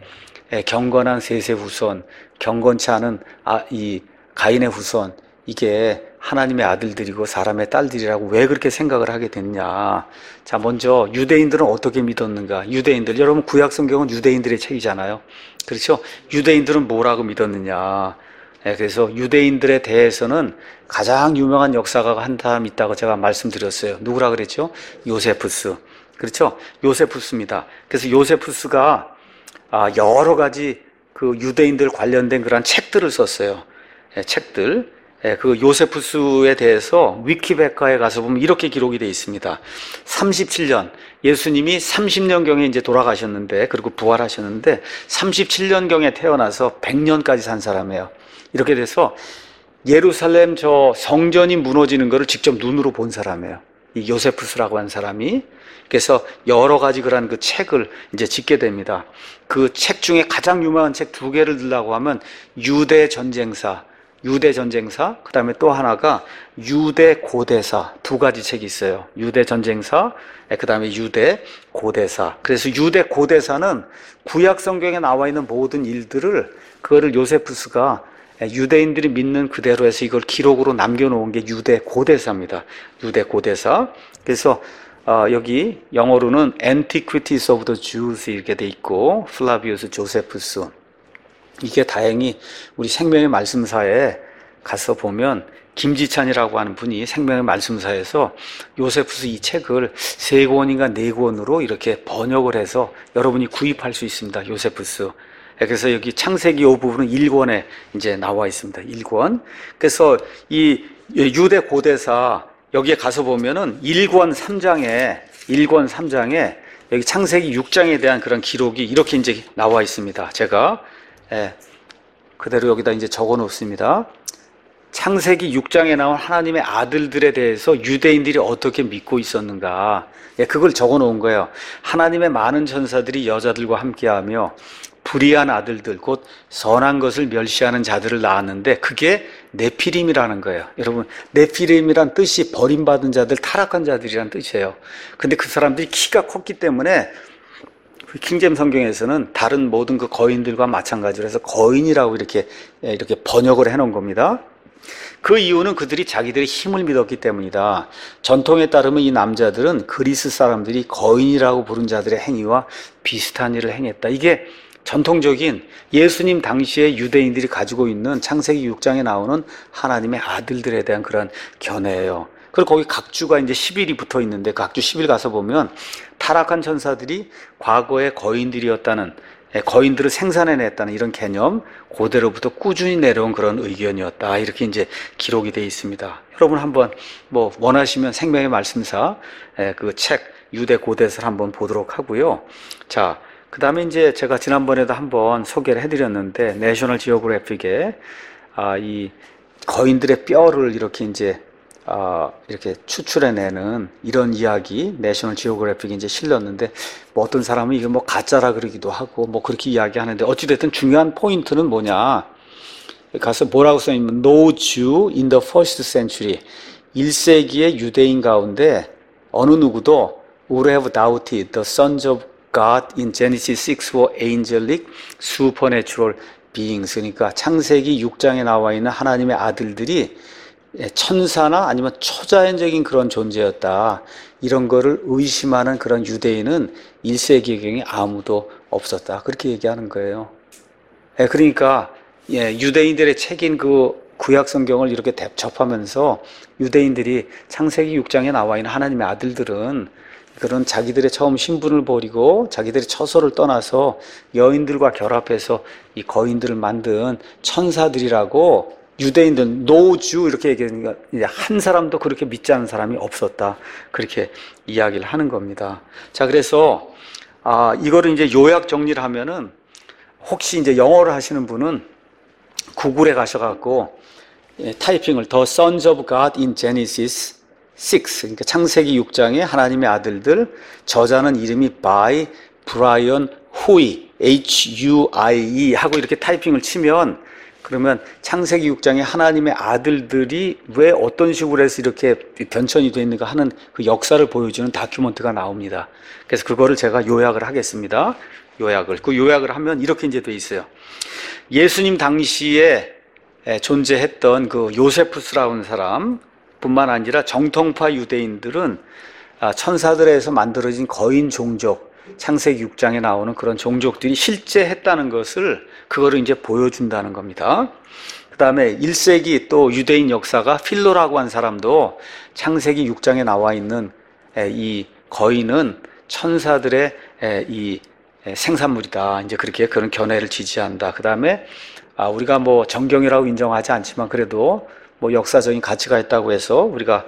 경건한 셋의 후손, 경건치 않은 아, 이 가인의 후손, 이게 하나님의 아들들이고 사람의 딸들이라고 왜 그렇게 생각을 하게 됐냐. 자, 먼저 유대인들은 어떻게 믿었는가. 유대인들, 여러분 구약 성경은 유대인들의 책이잖아요. 그렇죠? 유대인들은 뭐라고 믿었느냐. 네, 그래서 유대인들에 대해서는 가장 유명한 역사가가 한 사람 있다고 제가 말씀드렸어요. 누구라 그랬죠? 요세푸스. 그렇죠? 요세푸스입니다. 그래서 요세푸스가 여러 가지 그 유대인들 관련된 그런 책들을 썼어요. 네, 책들. 네, 그 요세푸스에 대해서 위키백과에 가서 보면 이렇게 기록이 되어 있습니다. 삼십칠 년, 예수님이 삼십 년경에 이제 돌아가셨는데, 그리고 부활하셨는데, 삼십칠 년경에 태어나서 백 년까지 산 사람이에요. 이렇게 돼서 예루살렘 저 성전이 무너지는 것을 직접 눈으로 본 사람이에요. 이 요세푸스라고 하는 사람이. 그래서 여러 가지 그런 그 책을 이제 짓게 됩니다. 그 책 중에 가장 유명한 책 두 개를 들라고 하면 유대 전쟁사, 유대 전쟁사, 그 다음에 또 하나가 유대 고대사, 두 가지 책이 있어요. 유대 전쟁사, 그 다음에 유대 고대사. 그래서 유대 고대사는 구약 성경에 나와 있는 모든 일들을 그거를 요세푸스가 유대인들이 믿는 그대로 해서 이걸 기록으로 남겨놓은 게 유대 고대사입니다. 유대 고대사. 그래서 어, 여기 영어로는 Antiquities of the Jews 이렇게 돼 있고 플라비우스 조세푸스. 이게 다행히 우리 생명의 말씀사에 가서 보면 김지찬이라고 하는 분이 생명의 말씀사에서 요세푸스 이 책을 세 권인가 네 권으로 이렇게 번역을 해서 여러분이 구입할 수 있습니다. 요세푸스. 그래서 여기 창세기 이 부분은 일 권에 이제 나와 있습니다. 일 권. 그래서 이 유대 고대사 여기에 가서 보면은 일 권 삼 장에 일 권 삼 장에 여기 창세기 육 장에 대한 그런 기록이 이렇게 이제 나와 있습니다. 제가 예, 그대로 여기다 이제 적어 놓습니다. 창세기 육 장에 나온 하나님의 아들들에 대해서 유대인들이 어떻게 믿고 있었는가. 예, 그걸 적어 놓은 거예요. 하나님의 많은 천사들이 여자들과 함께하며 불의한 아들들, 곧 선한 것을 멸시하는 자들을 낳았는데 그게 네피림이라는 거예요. 여러분, 네피림이란 뜻이 버림받은 자들, 타락한 자들이란 뜻이에요. 근데 그 사람들이 키가 컸기 때문에 킹제임 성경에서는 다른 모든 그 거인들과 마찬가지로 해서 거인이라고 이렇게 이렇게 번역을 해놓은 겁니다. 그 이유는 그들이 자기들의 힘을 믿었기 때문이다. 전통에 따르면 이 남자들은 그리스 사람들이 거인이라고 부른 자들의 행위와 비슷한 일을 행했다. 이게 전통적인 예수님 당시에 유대인들이 가지고 있는 창세기 육 장에 나오는 하나님의 아들들에 대한 그런 견해예요. 그리고 거기 각주가 이제 십 일이 붙어 있는데 각주 십 일 가서 보면 타락한 천사들이 과거의 거인들이었다는, 거인들을 생산해냈다는 이런 개념, 고대로부터 꾸준히 내려온 그런 의견이었다. 이렇게 이제 기록이 되어 있습니다. 여러분 한번 뭐 원하시면 생명의 말씀사 그 책 유대 고대서를 한번 보도록 하고요. 자, 그 다음에 이제 제가 지난번에도 한번 소개를 해드렸는데 내셔널 지오그래픽에 아, 이 거인들의 뼈를 이렇게 이제 아, 이렇게 추출해내는 이런 이야기 내셔널 지오그래픽에 이제 실렸는데 뭐 어떤 사람은 이게 뭐 가짜라 그러기도 하고 뭐 그렇게 이야기하는데 어찌됐든 중요한 포인트는 뭐냐, 가서 뭐라고 써있냐면 No Jew in the first century, 일 세기의 유대인 가운데 어느 누구도 would have doubted the sons of God in Genesis six were angelic, supernatural beings. 그러니까 창세기 육 장에 나와 있는 하나님의 아들들이 천사나 아니면 초자연적인 그런 존재였다. 이런 거를 의심하는 그런 유대인은 일 세기경에 아무도 없었다. 그렇게 얘기하는 거예요. 그러니까 유대인들의 책인 그 구약 성경을 이렇게 접하면서 유대인들이 창세기 육 장에 나와 있는 하나님의 아들들은 그런 자기들의 처음 신분을 버리고 자기들의 처소를 떠나서 여인들과 결합해서 이 거인들을 만든 천사들이라고 유대인들 노주 이렇게 얘기하니까 한 사람도 그렇게 믿지 않는 사람이 없었다. 그렇게 이야기를 하는 겁니다. 자, 그래서 아, 이거를 이제 요약 정리를 하면은 혹시 이제 영어를 하시는 분은 구글에 가셔갖고 예, 타이핑을 The Sons of God in Genesis 육, 그러니까 창세기 육 장의 하나님의 아들들, 저자는 이름이 by 브라이언 후이, H U I E 하고 이렇게 타이핑을 치면 그러면 창세기 육 장의 하나님의 아들들이 왜 어떤 식으로 해서 이렇게 변천이 되어 있는가 하는 그 역사를 보여주는 다큐멘터리가 나옵니다. 그래서 그거를 제가 요약을 하겠습니다. 요약을. 그 요약을 하면 이렇게 이제 돼 있어요. 예수님 당시에 존재했던 그 요세푸스라는 사람 뿐만 아니라 정통파 유대인들은 천사들에서 만들어진 거인 종족, 창세기 육 장에 나오는 그런 종족들이 실제 했다는 것을 그거를 이제 보여준다는 겁니다. 그 다음에 일 세기 또 유대인 역사가 필로라고 한 사람도 창세기 육 장에 나와 있는 이 거인은 천사들의 이 생산물이다. 이제 그렇게 그런 견해를 지지한다. 그 다음에 우리가 뭐 정경이라고 인정하지 않지만 그래도 뭐 역사적인 가치가 있다고 해서 우리가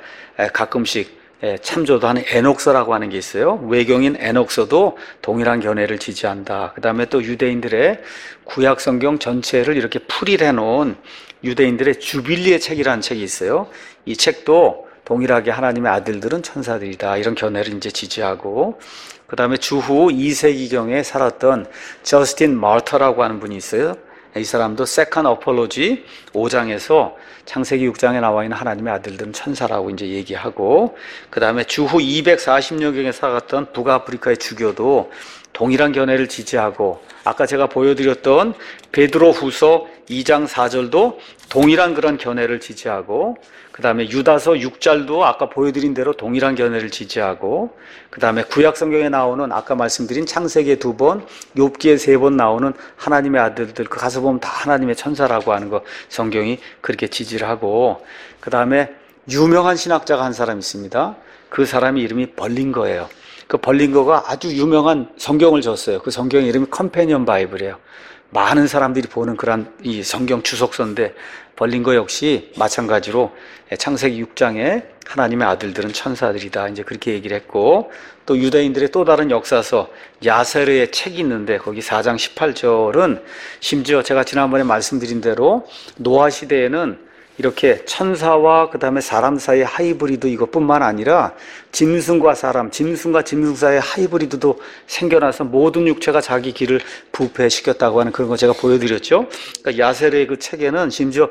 가끔씩 참조도 하는 에녹서라고 하는 게 있어요. 외경인 에녹서도 동일한 견해를 지지한다. 그 다음에 또 유대인들의 구약 성경 전체를 이렇게 풀이를 해놓은 유대인들의 주빌리의 책이라는 책이 있어요. 이 책도 동일하게 하나님의 아들들은 천사들이다. 이런 견해를 이제 지지하고, 그 다음에 주후 이 세기경에 살았던 저스틴 마터라고 하는 분이 있어요. 이 사람도 세컨드 어폴로지 오 장에서 창세기 육 장에 나와 있는 하나님의 아들들은 천사라고 이제 얘기하고, 그 다음에 주후 이백사십 년경에 살았던 북아프리카의 주교도 동일한 견해를 지지하고, 아까 제가 보여드렸던 베드로 후서 이 장 사 절도 동일한 그런 견해를 지지하고, 그 다음에 유다서 육 절도 아까 보여드린 대로 동일한 견해를 지지하고, 그 다음에 구약 성경에 나오는 아까 말씀드린 창세기에 두 번, 욥기에 세 번 나오는 하나님의 아들들, 그 가서 보면 다 하나님의 천사라고 하는 거 성경이 그렇게 지지를 하고, 그 다음에 유명한 신학자가 한 사람 있습니다. 그 사람이 이름이 벌링거예요. 그 벌링거가 아주 유명한 성경을 줬어요. 그 성경 이름이 컴패니언 바이블이에요. 많은 사람들이 보는 그런 이 성경 주석서인데, 벌링거 역시 마찬가지로 창세기 육 장에 하나님의 아들들은 천사들이다. 이제 그렇게 얘기를 했고, 또 유대인들의 또 다른 역사서 야세르의 책이 있는데 거기 사 장 십팔 절은 심지어 제가 지난번에 말씀드린 대로 노아 시대에는 이렇게 천사와 그 다음에 사람 사이의 하이브리드 이것뿐만 아니라 짐승과 사람, 짐승과 짐승 사이의 하이브리드도 생겨나서 모든 육체가 자기 길을 부패시켰다고 하는 그런 거 제가 보여드렸죠. 그러니까 야세르의 그 책에는 심지어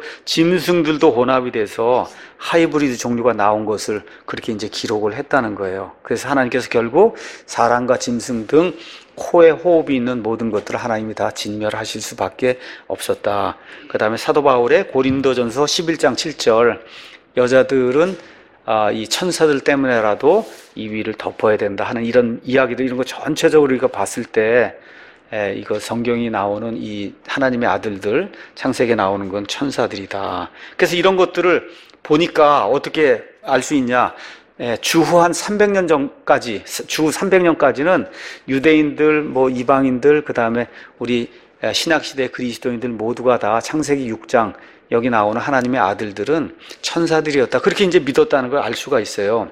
짐승들도 혼합이 돼서 하이브리드 종류가 나온 것을 그렇게 이제 기록을 했다는 거예요. 그래서 하나님께서 결국 사람과 짐승 등 코에 호흡이 있는 모든 것들을 하나님이 다 진멸하실 수밖에 없었다. 그 다음에 사도 바울의 고린도전서 십일 장 칠 절, 여자들은 아, 이 천사들 때문에라도 이 위를 덮어야 된다 하는 이런 이야기들, 이런 거 전체적으로 우리가 봤을 때 에, 이거 성경이 나오는 이 하나님의 아들들, 창세기에 나오는 건 천사들이다. 그래서 이런 것들을 보니까 어떻게 알 수 있냐? 예, 주후 한 삼백 년 전까지, 주후 삼백 년까지는 유대인들, 뭐 이방인들, 그 다음에 우리 신약시대 그리스도인들 모두가 다 창세기 육 장, 여기 나오는 하나님의 아들들은 천사들이었다. 그렇게 이제 믿었다는 걸 알 수가 있어요.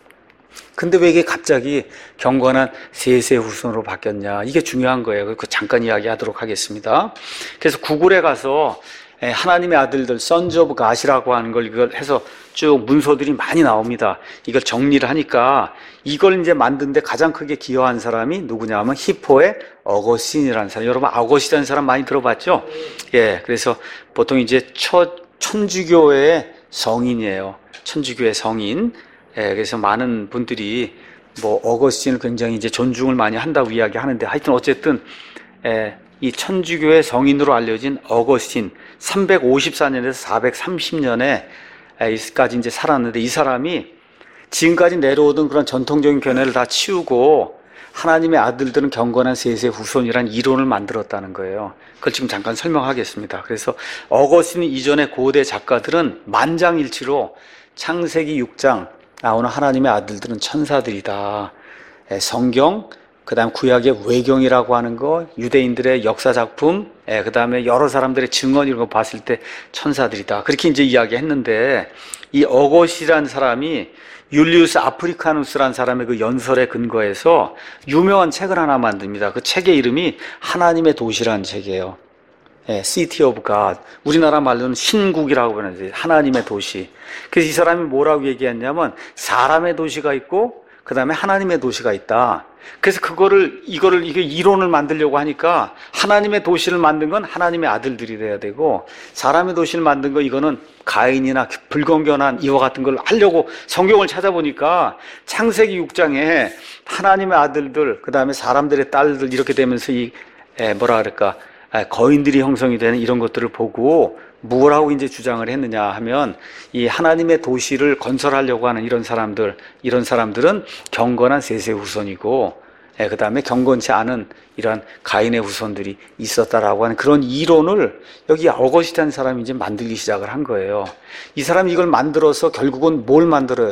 근데 왜 이게 갑자기 경건한 세세 후손으로 바뀌었냐? 이게 중요한 거예요. 그 잠깐 이야기하도록 하겠습니다. 그래서 구글에 가서 하나님의 아들들, Sons of God이라고 하는 걸 이걸 해서 쭉 문서들이 많이 나옵니다. 이걸 정리를 하니까 이걸 이제 만드는데 가장 크게 기여한 사람이 누구냐 하면 히포의 어거스틴이라는 사람. 여러분 어거스틴이라는 사람 많이 들어봤죠? 예, 그래서 보통 이제 첫 천주교의 성인이에요. 천주교의 성인. 예, 그래서 많은 분들이 뭐 어거스틴을 굉장히 이제 존중을 많이 한다고 이야기하는데, 하여튼 어쨌든 예, 이 천주교의 성인으로 알려진 어거스틴, 삼백오십사 년에서 사백삼십 년에 까지 이제 살았는데, 이 사람이 지금까지 내려오던 그런 전통적인 견해를 다 치우고 하나님의 아들들은 경건한 셋의 후손이란 이론을 만들었다는 거예요. 그걸 지금 잠깐 설명하겠습니다. 그래서 어거스틴 이전의 고대 작가들은 만장일치로 창세기 육 장 나오는 하나님의 아들들은 천사들이다, 성경, 그 다음 구약의 외경이라고 하는 거, 유대인들의 역사작품, 그 다음에 여러 사람들의 증언 이런 거 봤을 때 천사들이다, 그렇게 이제 이야기했는데, 이 어거시라는 사람이 율리우스 아프리카누스라는 사람의 그 연설에 근거해서 유명한 책을 하나 만듭니다. 그 책의 이름이 하나님의 도시라는 책이에요. 예, City of God. 우리나라 말로는 신국이라고 하는데 하나님의 도시. 그래서 이 사람이 뭐라고 얘기했냐면, 사람의 도시가 있고 그 다음에 하나님의 도시가 있다. 그래서 그거를, 이거를, 이게 이론을 만들려고 하니까, 하나님의 도시를 만든 건 하나님의 아들들이 돼야 되고, 사람의 도시를 만든 거, 이거는 가인이나 불건전한 이와 같은 걸 하려고 성경을 찾아보니까, 창세기 육 장에 하나님의 아들들, 그 다음에 사람들의 딸들 이렇게 되면서 이, 에, 뭐라 그럴까, 거인들이 형성이 되는 이런 것들을 보고 뭐라고 이제 주장을 했느냐 하면, 이 하나님의 도시를 건설하려고 하는 이런 사람들, 이런 사람들은 경건한 셋의 후손이고, 예, 그 다음에 경건치 않은 이러한 가인의 후손들이 있었다라고 하는 그런 이론을 여기 어거스틴 사람이 이제 만들기 시작을 한 거예요. 이 사람이 이걸 만들어서 결국은 뭘 만들어요?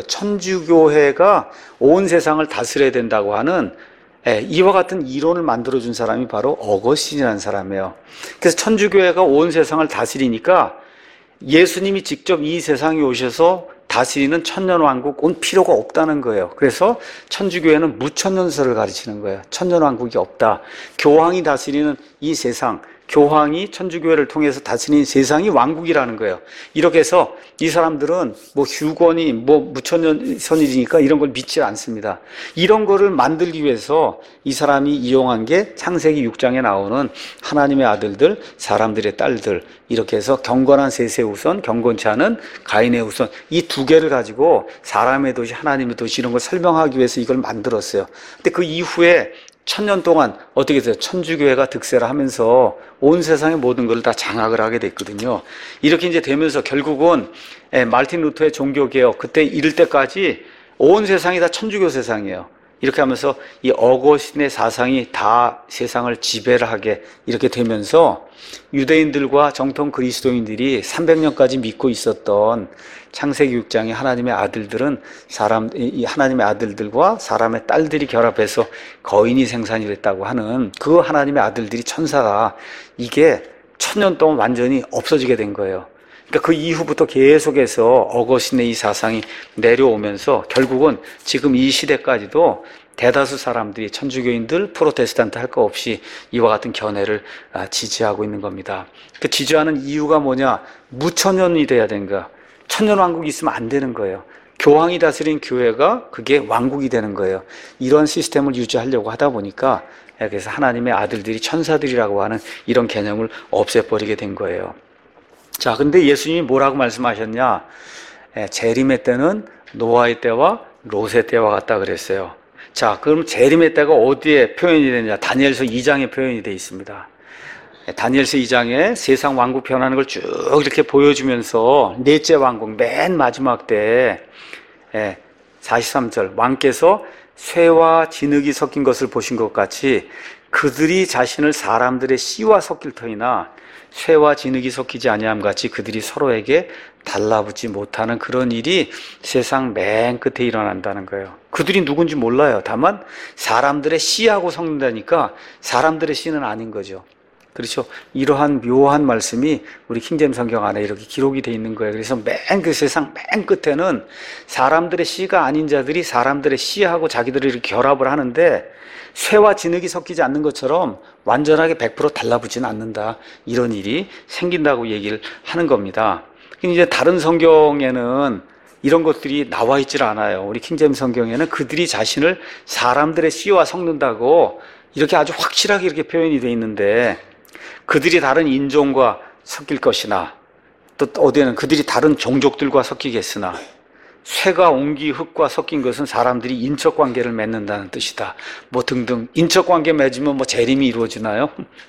천주교회가 온 세상을 다스려야 된다고 하는, 예, 이와 같은 이론을 만들어준 사람이 바로 어거스틴이라는 사람이에요. 그래서 천주교회가 온 세상을 다스리니까 예수님이 직접 이 세상에 오셔서 다스리는 천년왕국 온 필요가 없다는 거예요. 그래서 천주교회는 무천년설을 가르치는 거예요. 천년왕국이 없다. 교황이 다스리는 이 세상, 교황이 천주교회를 통해서 다스리는 세상이 왕국이라는 거예요. 이렇게 해서 이 사람들은 뭐 휴건이 뭐 무천년선이니까 이런 걸 믿지 않습니다. 이런 거를 만들기 위해서 이 사람이 이용한 게 창세기 육 장에 나오는 하나님의 아들들, 사람들의 딸들, 이렇게 해서 경건한 셋의 후손, 경건치 않은 가인의 후손, 이 두 개를 가지고 사람의 도시, 하나님의 도시 이런 걸 설명하기 위해서 이걸 만들었어요. 근데 그 이후에 천년 동안 어떻게 돼요? 천주교회가 득세를 하면서 온 세상의 모든 것을 다 장악을 하게 됐거든요. 이렇게 이제 되면서 결국은 말틴 루터의 종교개혁, 그때 이를 때까지 온 세상이 다 천주교 세상이에요. 이렇게 하면서 이 어거스틴의 사상이 다 세상을 지배를 하게 이렇게 되면서 유대인들과 정통 그리스도인들이 삼백 년까지 믿고 있었던 창세기 육 장의 하나님의 아들들은 사람, 이 하나님의 아들들과 사람의 딸들이 결합해서 거인이 생산이 됐다고 하는 그 하나님의 아들들이 천사가, 이게 천년 동안 완전히 없어지게 된 거예요. 그러니까 그 이후부터 계속해서 어거스틴의 이 사상이 내려오면서 결국은 지금 이 시대까지도 대다수 사람들이 천주교인들, 프로테스탄트 할 거 없이 이와 같은 견해를 지지하고 있는 겁니다. 그 지지하는 이유가 뭐냐? 무천년이 돼야 되는 거야. 천년 왕국이 있으면 안 되는 거예요. 교황이 다스린 교회가 그게 왕국이 되는 거예요. 이런 시스템을 유지하려고 하다 보니까, 그래서 하나님의 아들들이 천사들이라고 하는 이런 개념을 없애버리게 된 거예요. 자, 근데 예수님이 뭐라고 말씀하셨냐? 재림의 때는 노아의 때와 롯의 때와 같다 그랬어요. 자, 그럼 재림의 때가 어디에 표현이 되느냐? 다니엘서 이 장에 표현이 되어 있습니다. 다니엘서 이 장에 세상 왕국 변하는 걸 쭉 이렇게 보여주면서 넷째 왕국 맨 마지막 때 사십삼 절, 왕께서 쇠와 진흙이 섞인 것을 보신 것 같이 그들이 자신을 사람들의 씨와 섞일 터이나 쇠와 진흙이 섞이지 아니함 같이 그들이 서로에게 달라붙지 못하는 그런 일이 세상 맨 끝에 일어난다는 거예요. 그들이 누군지 몰라요. 다만 사람들의 씨하고 섞는다니까 사람들의 씨는 아닌 거죠. 그렇죠. 이러한 묘한 말씀이 우리 킹제임 성경 안에 이렇게 기록이 되어 있는 거예요. 그래서 맨 그 세상 맨 끝에는 사람들의 씨가 아닌 자들이 사람들의 씨하고 자기들이 이렇게 결합을 하는데 쇠와 진흙이 섞이지 않는 것처럼 완전하게 백 퍼센트 달라붙지는 않는다. 이런 일이 생긴다고 얘기를 하는 겁니다. 이제 다른 성경에는 이런 것들이 나와 있질 않아요. 우리 킹제임 성경에는 그들이 자신을 사람들의 씨와 섞는다고 이렇게 아주 확실하게 이렇게 표현이 되어 있는데, 그들이 다른 인종과 섞일 것이나 또 어디에는 그들이 다른 종족들과 섞이겠으나 쇠가 옹기 흙과 섞인 것은 사람들이 인적 관계를 맺는다는 뜻이다. 뭐 등등. 인적 관계 맺으면 뭐 재림이 이루어지나요?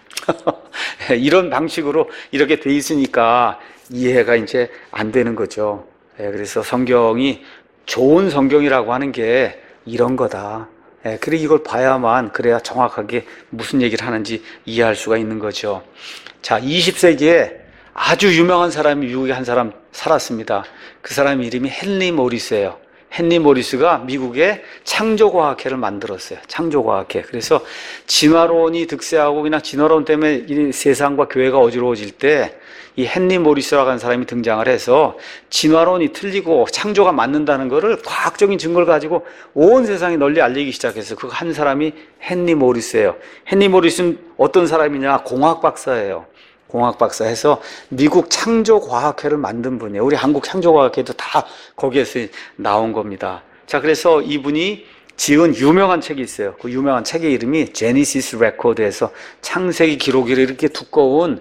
이런 방식으로 이렇게 돼 있으니까 이해가 이제 안 되는 거죠. 그래서 성경이 좋은 성경이라고 하는 게 이런 거다. 그래 이걸 봐야만 그래야 정확하게 무슨 얘기를 하는지 이해할 수가 있는 거죠. 자, 이십 세기에 아주 유명한 사람이 미국에 한 사람 살았습니다. 그 사람 이름이 헨리 모리스예요. 헨리 모리스가 미국의 창조과학회를 만들었어요. 창조과학회. 그래서 진화론이 득세하고 그냥 진화론 때문에 이 세상과 교회가 어지러워질 때 이 헨리 모리스라고 하는 사람이 등장을 해서 진화론이 틀리고 창조가 맞는다는 것을 과학적인 증거를 가지고 온 세상에 널리 알리기 시작했어요. 그 한 사람이 헨리 모리스예요. 헨리 모리스는 어떤 사람이냐? 공학 박사예요. 공학 박사 해서 미국 창조과학회를 만든 분이에요. 우리 한국 창조과학회도 다 거기에서 나온 겁니다. 자, 그래서 이분이 지은 유명한 책이 있어요. 그 유명한 책의 이름이 제니시스 레코드에서 창세기 기록이라 이렇게 두꺼운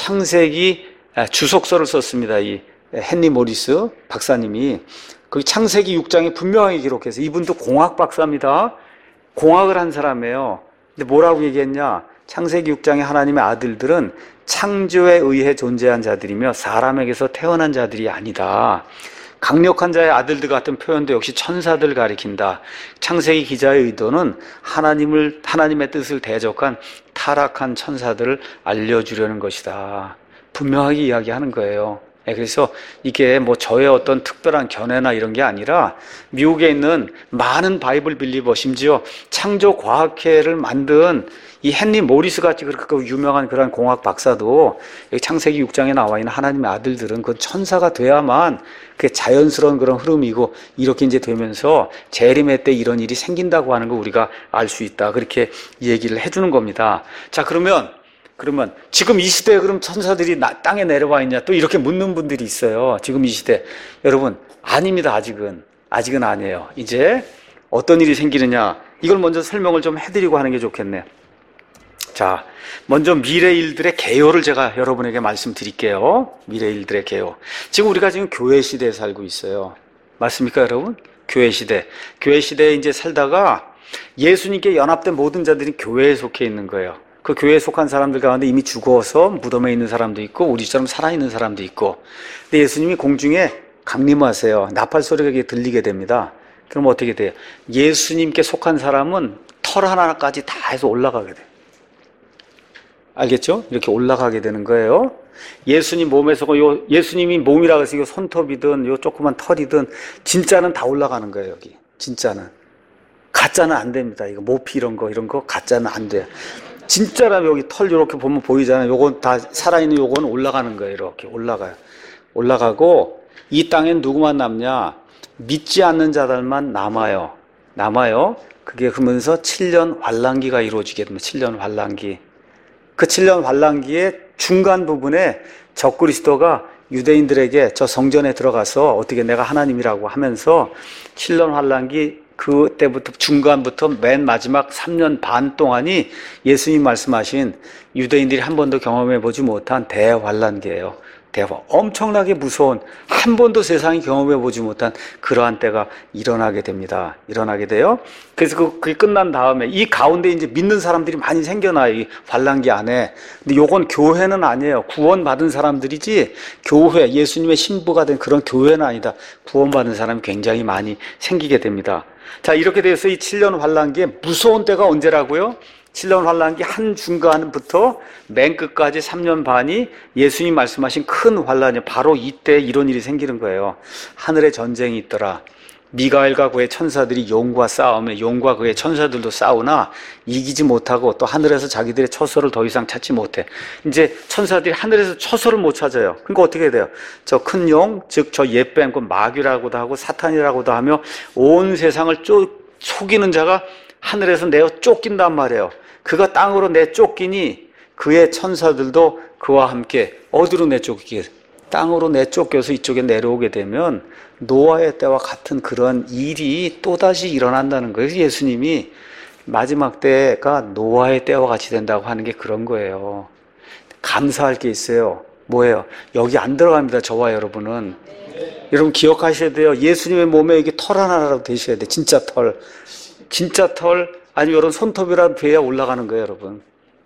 창세기 주석서를 썼습니다. 이 헨리 모리스 박사님이 그 창세기 육 장에 분명하게 기록해서 이분도 공학 박사입니다. 공학을 한 사람이에요. 근데 뭐라고 얘기했냐? 창세기 육 장의 하나님의 아들들은 창조에 의해 존재한 자들이며 사람에게서 태어난 자들이 아니다. 강력한 자의 아들들 같은 표현도 역시 천사들 가리킨다. 창세기 기자의 의도는 하나님을, 하나님의 뜻을 대적한 타락한 천사들을 알려주려는 것이다. 분명하게 이야기하는 거예요. 그래서 이게 뭐 저의 어떤 특별한 견해나 이런 게 아니라 미국에 있는 많은 바이블 빌리버, 심지어 창조과학회를 만든 이 헨리 모리스 같이 그렇게 유명한 그런 공학 박사도 여기 창세기 육 장에 나와 있는 하나님의 아들들은 그 천사가 돼야만 그게 자연스러운 그런 흐름이고 이렇게 이제 되면서 재림의 때 이런 일이 생긴다고 하는 거 우리가 알 수 있다. 그렇게 얘기를 해주는 겁니다. 자, 그러면 그러면 지금 이 시대에 그럼 천사들이 나, 땅에 내려와 있냐? 또 이렇게 묻는 분들이 있어요. 지금 이 시대. 여러분, 아닙니다. 아직은. 아직은 아니에요. 이제 어떤 일이 생기느냐? 이걸 먼저 설명을 좀 해드리고 하는 게 좋겠네요. 자, 먼저 미래 일들의 개요를 제가 여러분에게 말씀드릴게요. 미래 일들의 개요. 지금 우리가 지금 교회 시대에 살고 있어요. 맞습니까, 여러분? 교회 시대. 교회 시대에 이제 살다가 예수님께 연합된 모든 자들이 교회에 속해 있는 거예요. 그 교회에 속한 사람들 가운데 이미 죽어서 무덤에 있는 사람도 있고 우리처럼 살아있는 사람도 있고. 근데 예수님이 공중에 강림하세요. 나팔 소리가 들리게 됩니다. 그럼 어떻게 돼요? 예수님께 속한 사람은 털 하나까지 다 해서 올라가게 돼요. 알겠죠? 이렇게 올라가게 되는 거예요. 예수님 몸에서 요 예수님이 몸이라고 해서 요 손톱이든 요 조그만 털이든 진짜는 다 올라가는 거예요. 여기 진짜는. 가짜는 안 됩니다. 이거 모피 이런 거 이런 거 가짜는 안 돼요. 진짜라면 여기 털 이렇게 보면 보이잖아요. 요건 다 살아있는 요건 올라가는 거예요. 이렇게 올라가요. 올라가고 이 땅엔 누구만 남냐? 믿지 않는 자들만 남아요. 남아요. 그게 그러면서 칠 년 환란기가 이루어지게 됩니다. 칠 년 환란기. 그 칠 년 환란기의 중간 부분에 적그리스도가 유대인들에게 저 성전에 들어가서 어떻게 내가 하나님이라고 하면서 칠 년 환란기 그때부터 중간부터 맨 마지막 삼 년 반 동안이 예수님 말씀하신 유대인들이 한 번도 경험해 보지 못한 대환란기예요. 대화 엄청나게 무서운 한 번도 세상이 경험해 보지 못한 그러한 때가 일어나게 됩니다. 일어나게 돼요. 그래서 그, 그게 끝난 다음에 이 가운데 이제 믿는 사람들이 많이 생겨나요. 이 환란기 안에. 근데 요건 교회는 아니에요. 구원받은 사람들이지 교회, 예수님의 신부가 된 그런 교회는 아니다. 구원받은 사람이 굉장히 많이 생기게 됩니다. 자, 이렇게 돼서 이 칠 년 환란기에 무서운 때가 언제라고요? 칠 년 환란기 한 중간부터 맨 끝까지 삼 년 반이 예수님 말씀하신 큰 환란이 바로 이때 이런 일이 생기는 거예요. 하늘에 전쟁이 있더라. 미가엘과 그의 천사들이 용과 싸우며 용과 그의 천사들도 싸우나 이기지 못하고 또 하늘에서 자기들의 처소를 더 이상 찾지 못해. 이제 천사들이 하늘에서 처소를 못 찾아요. 그러니까 어떻게 돼요? 저 큰 용, 즉 저 옛뱀, 그 마귀라고도 하고 사탄이라고도 하며 온 세상을 쫓, 속이는 자가 하늘에서 내어 쫓긴단 말이에요. 그가 땅으로 내쫓기니 그의 천사들도 그와 함께 어디로 내쫓기게? 땅으로 내쫓겨서 이쪽에 내려오게 되면 노아의 때와 같은 그런 일이 또다시 일어난다는 거예요. 예수님이 마지막 때가 노아의 때와 같이 된다고 하는 게 그런 거예요. 감사할 게 있어요. 뭐예요? 여기 안 들어갑니다. 저와 여러분은. 여러분 기억하셔야 돼요. 예수님의 몸에 이게 털 하나라도 되셔야 돼. 진짜 털. 진짜 털, 아니면 이런 손톱이라도 돼야 올라가는 거예요, 여러분.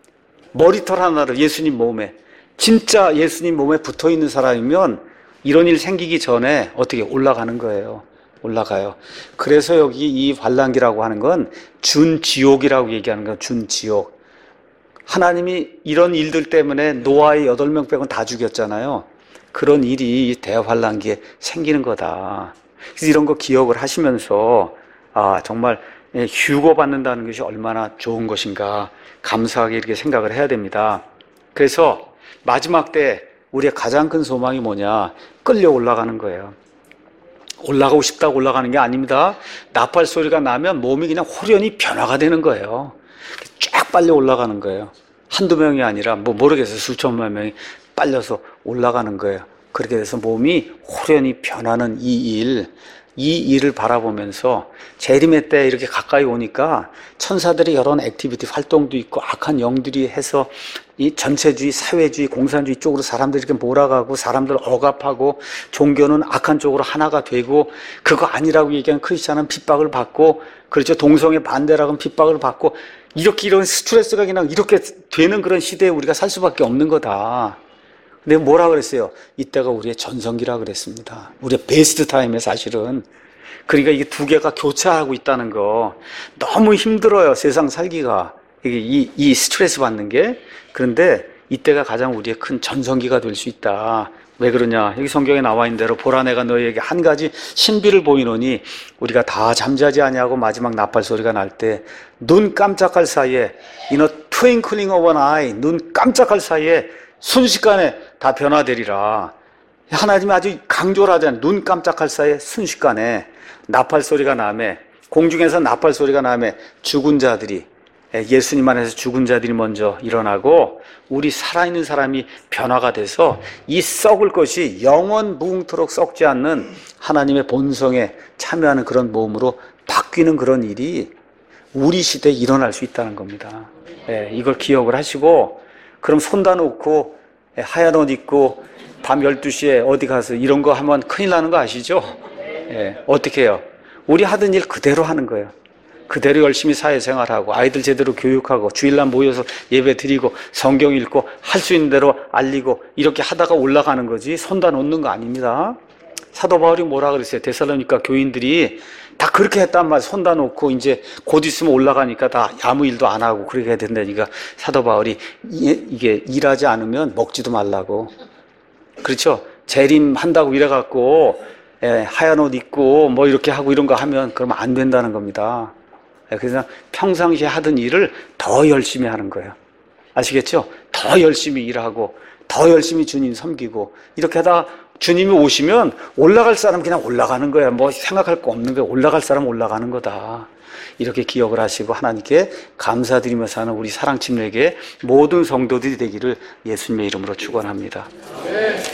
머리털 하나로 예수님 몸에. 진짜 예수님 몸에 붙어 있는 사람이면 이런 일 생기기 전에 어떻게 올라가는 거예요. 올라가요. 그래서 여기 이 환란기라고 하는 건 준지옥이라고 얘기하는 거예요. 준지옥. 하나님이 이런 일들 때문에 노아의 여덟 명 빼고는 다 죽였잖아요. 그런 일이 대환란기에 생기는 거다. 그래서 이런 거 기억을 하시면서 아 정말 휴고 받는다는 것이 얼마나 좋은 것인가 감사하게 이렇게 생각을 해야 됩니다. 그래서 마지막 때 우리의 가장 큰 소망이 뭐냐? 끌려 올라가는 거예요. 올라가고 싶다고 올라가는 게 아닙니다. 나팔 소리가 나면 몸이 그냥 호련히 변화가 되는 거예요. 쫙 빨려 올라가는 거예요. 한두 명이 아니라 뭐 모르겠어요. 수천만 명이 빨려서 올라가는 거예요. 그렇게 돼서 몸이 호련히 변하는 이 일, 이 일을 바라보면서 재림의 때 이렇게 가까이 오니까 천사들이 여러 액티비티 활동도 있고 악한 영들이 해서 이 전체주의, 사회주의, 공산주의 쪽으로 사람들이 이렇게 몰아가고 사람들 억압하고 종교는 악한 쪽으로 하나가 되고 그거 아니라고 얘기한 크리스찬은 핍박을 받고 그렇죠. 동성애 반대라고 하면 핍박을 받고 이렇게 이런 스트레스가 그냥 이렇게 되는 그런 시대에 우리가 살 수밖에 없는 거다. 근데 뭐라 그랬어요? 이때가 우리의 전성기라 그랬습니다. 우리의 베스트 타임에 사실은. 그러니까 이게 두 개가 교차하고 있다는 거. 너무 힘들어요, 세상 살기가. 이게 이, 이 스트레스 받는 게. 그런데 이때가 가장 우리의 큰 전성기가 될 수 있다. 왜 그러냐? 여기 성경에 나와 있는 대로 보라 내가 너희에게 한 가지 신비를 보이노니 우리가 다 잠자지 아니하고 마지막 나팔 소리가 날 때 눈 깜짝할 사이에 in a twinkling of an eye 눈 깜짝할 사이에 순식간에 다 변화되리라. 하나님이 아주 강조를 하잖아요. 눈 깜짝할 사이에 순식간에 나팔 소리가 나매 공중에서 나팔 소리가 나매 죽은 자들이 예수님 안에서 죽은 자들이 먼저 일어나고 우리 살아있는 사람이 변화가 돼서 이 썩을 것이 영원 무궁토록 썩지 않는 하나님의 본성에 참여하는 그런 몸으로 바뀌는 그런 일이 우리 시대에 일어날 수 있다는 겁니다. 예, 이걸 기억을 하시고 그럼 손 다 놓고 하얀 옷 입고 밤 열두 시에 어디 가서 이런 거 하면 큰일 나는 거 아시죠? 예, 어떻게 해요? 우리 하던 일 그대로 하는 거예요. 그대로 열심히 사회생활하고 아이들 제대로 교육하고 주일날 모여서 예배 드리고 성경 읽고 할 수 있는 대로 알리고 이렇게 하다가 올라가는 거지 손 다 놓는 거 아닙니다. 사도 바울이 뭐라 그랬어요? 데살로니가 교인들이 다 그렇게 했단 말이에요. 손 다 놓고 이제 곧 있으면 올라가니까 다 아무 일도 안 하고 그렇게 해야 된다니까 사도 바울이 이게 일하지 않으면 먹지도 말라고. 그렇죠? 재림한다고 이래갖고 예, 하얀 옷 입고 뭐 이렇게 하고 이런 거 하면 그러면 안 된다는 겁니다. 예, 그래서 평상시에 하던 일을 더 열심히 하는 거예요. 아시겠죠? 더 열심히 일하고 더 열심히 주님 섬기고 이렇게 하다가 주님이 오시면 올라갈 사람 그냥 올라가는 거야. 뭐 생각할 거 없는 거야. 올라갈 사람 올라가는 거다. 이렇게 기억을 하시고 하나님께 감사드리면서 하는 우리 사랑침례교회 모든 성도들이 되기를 예수님의 이름으로 축원합니다.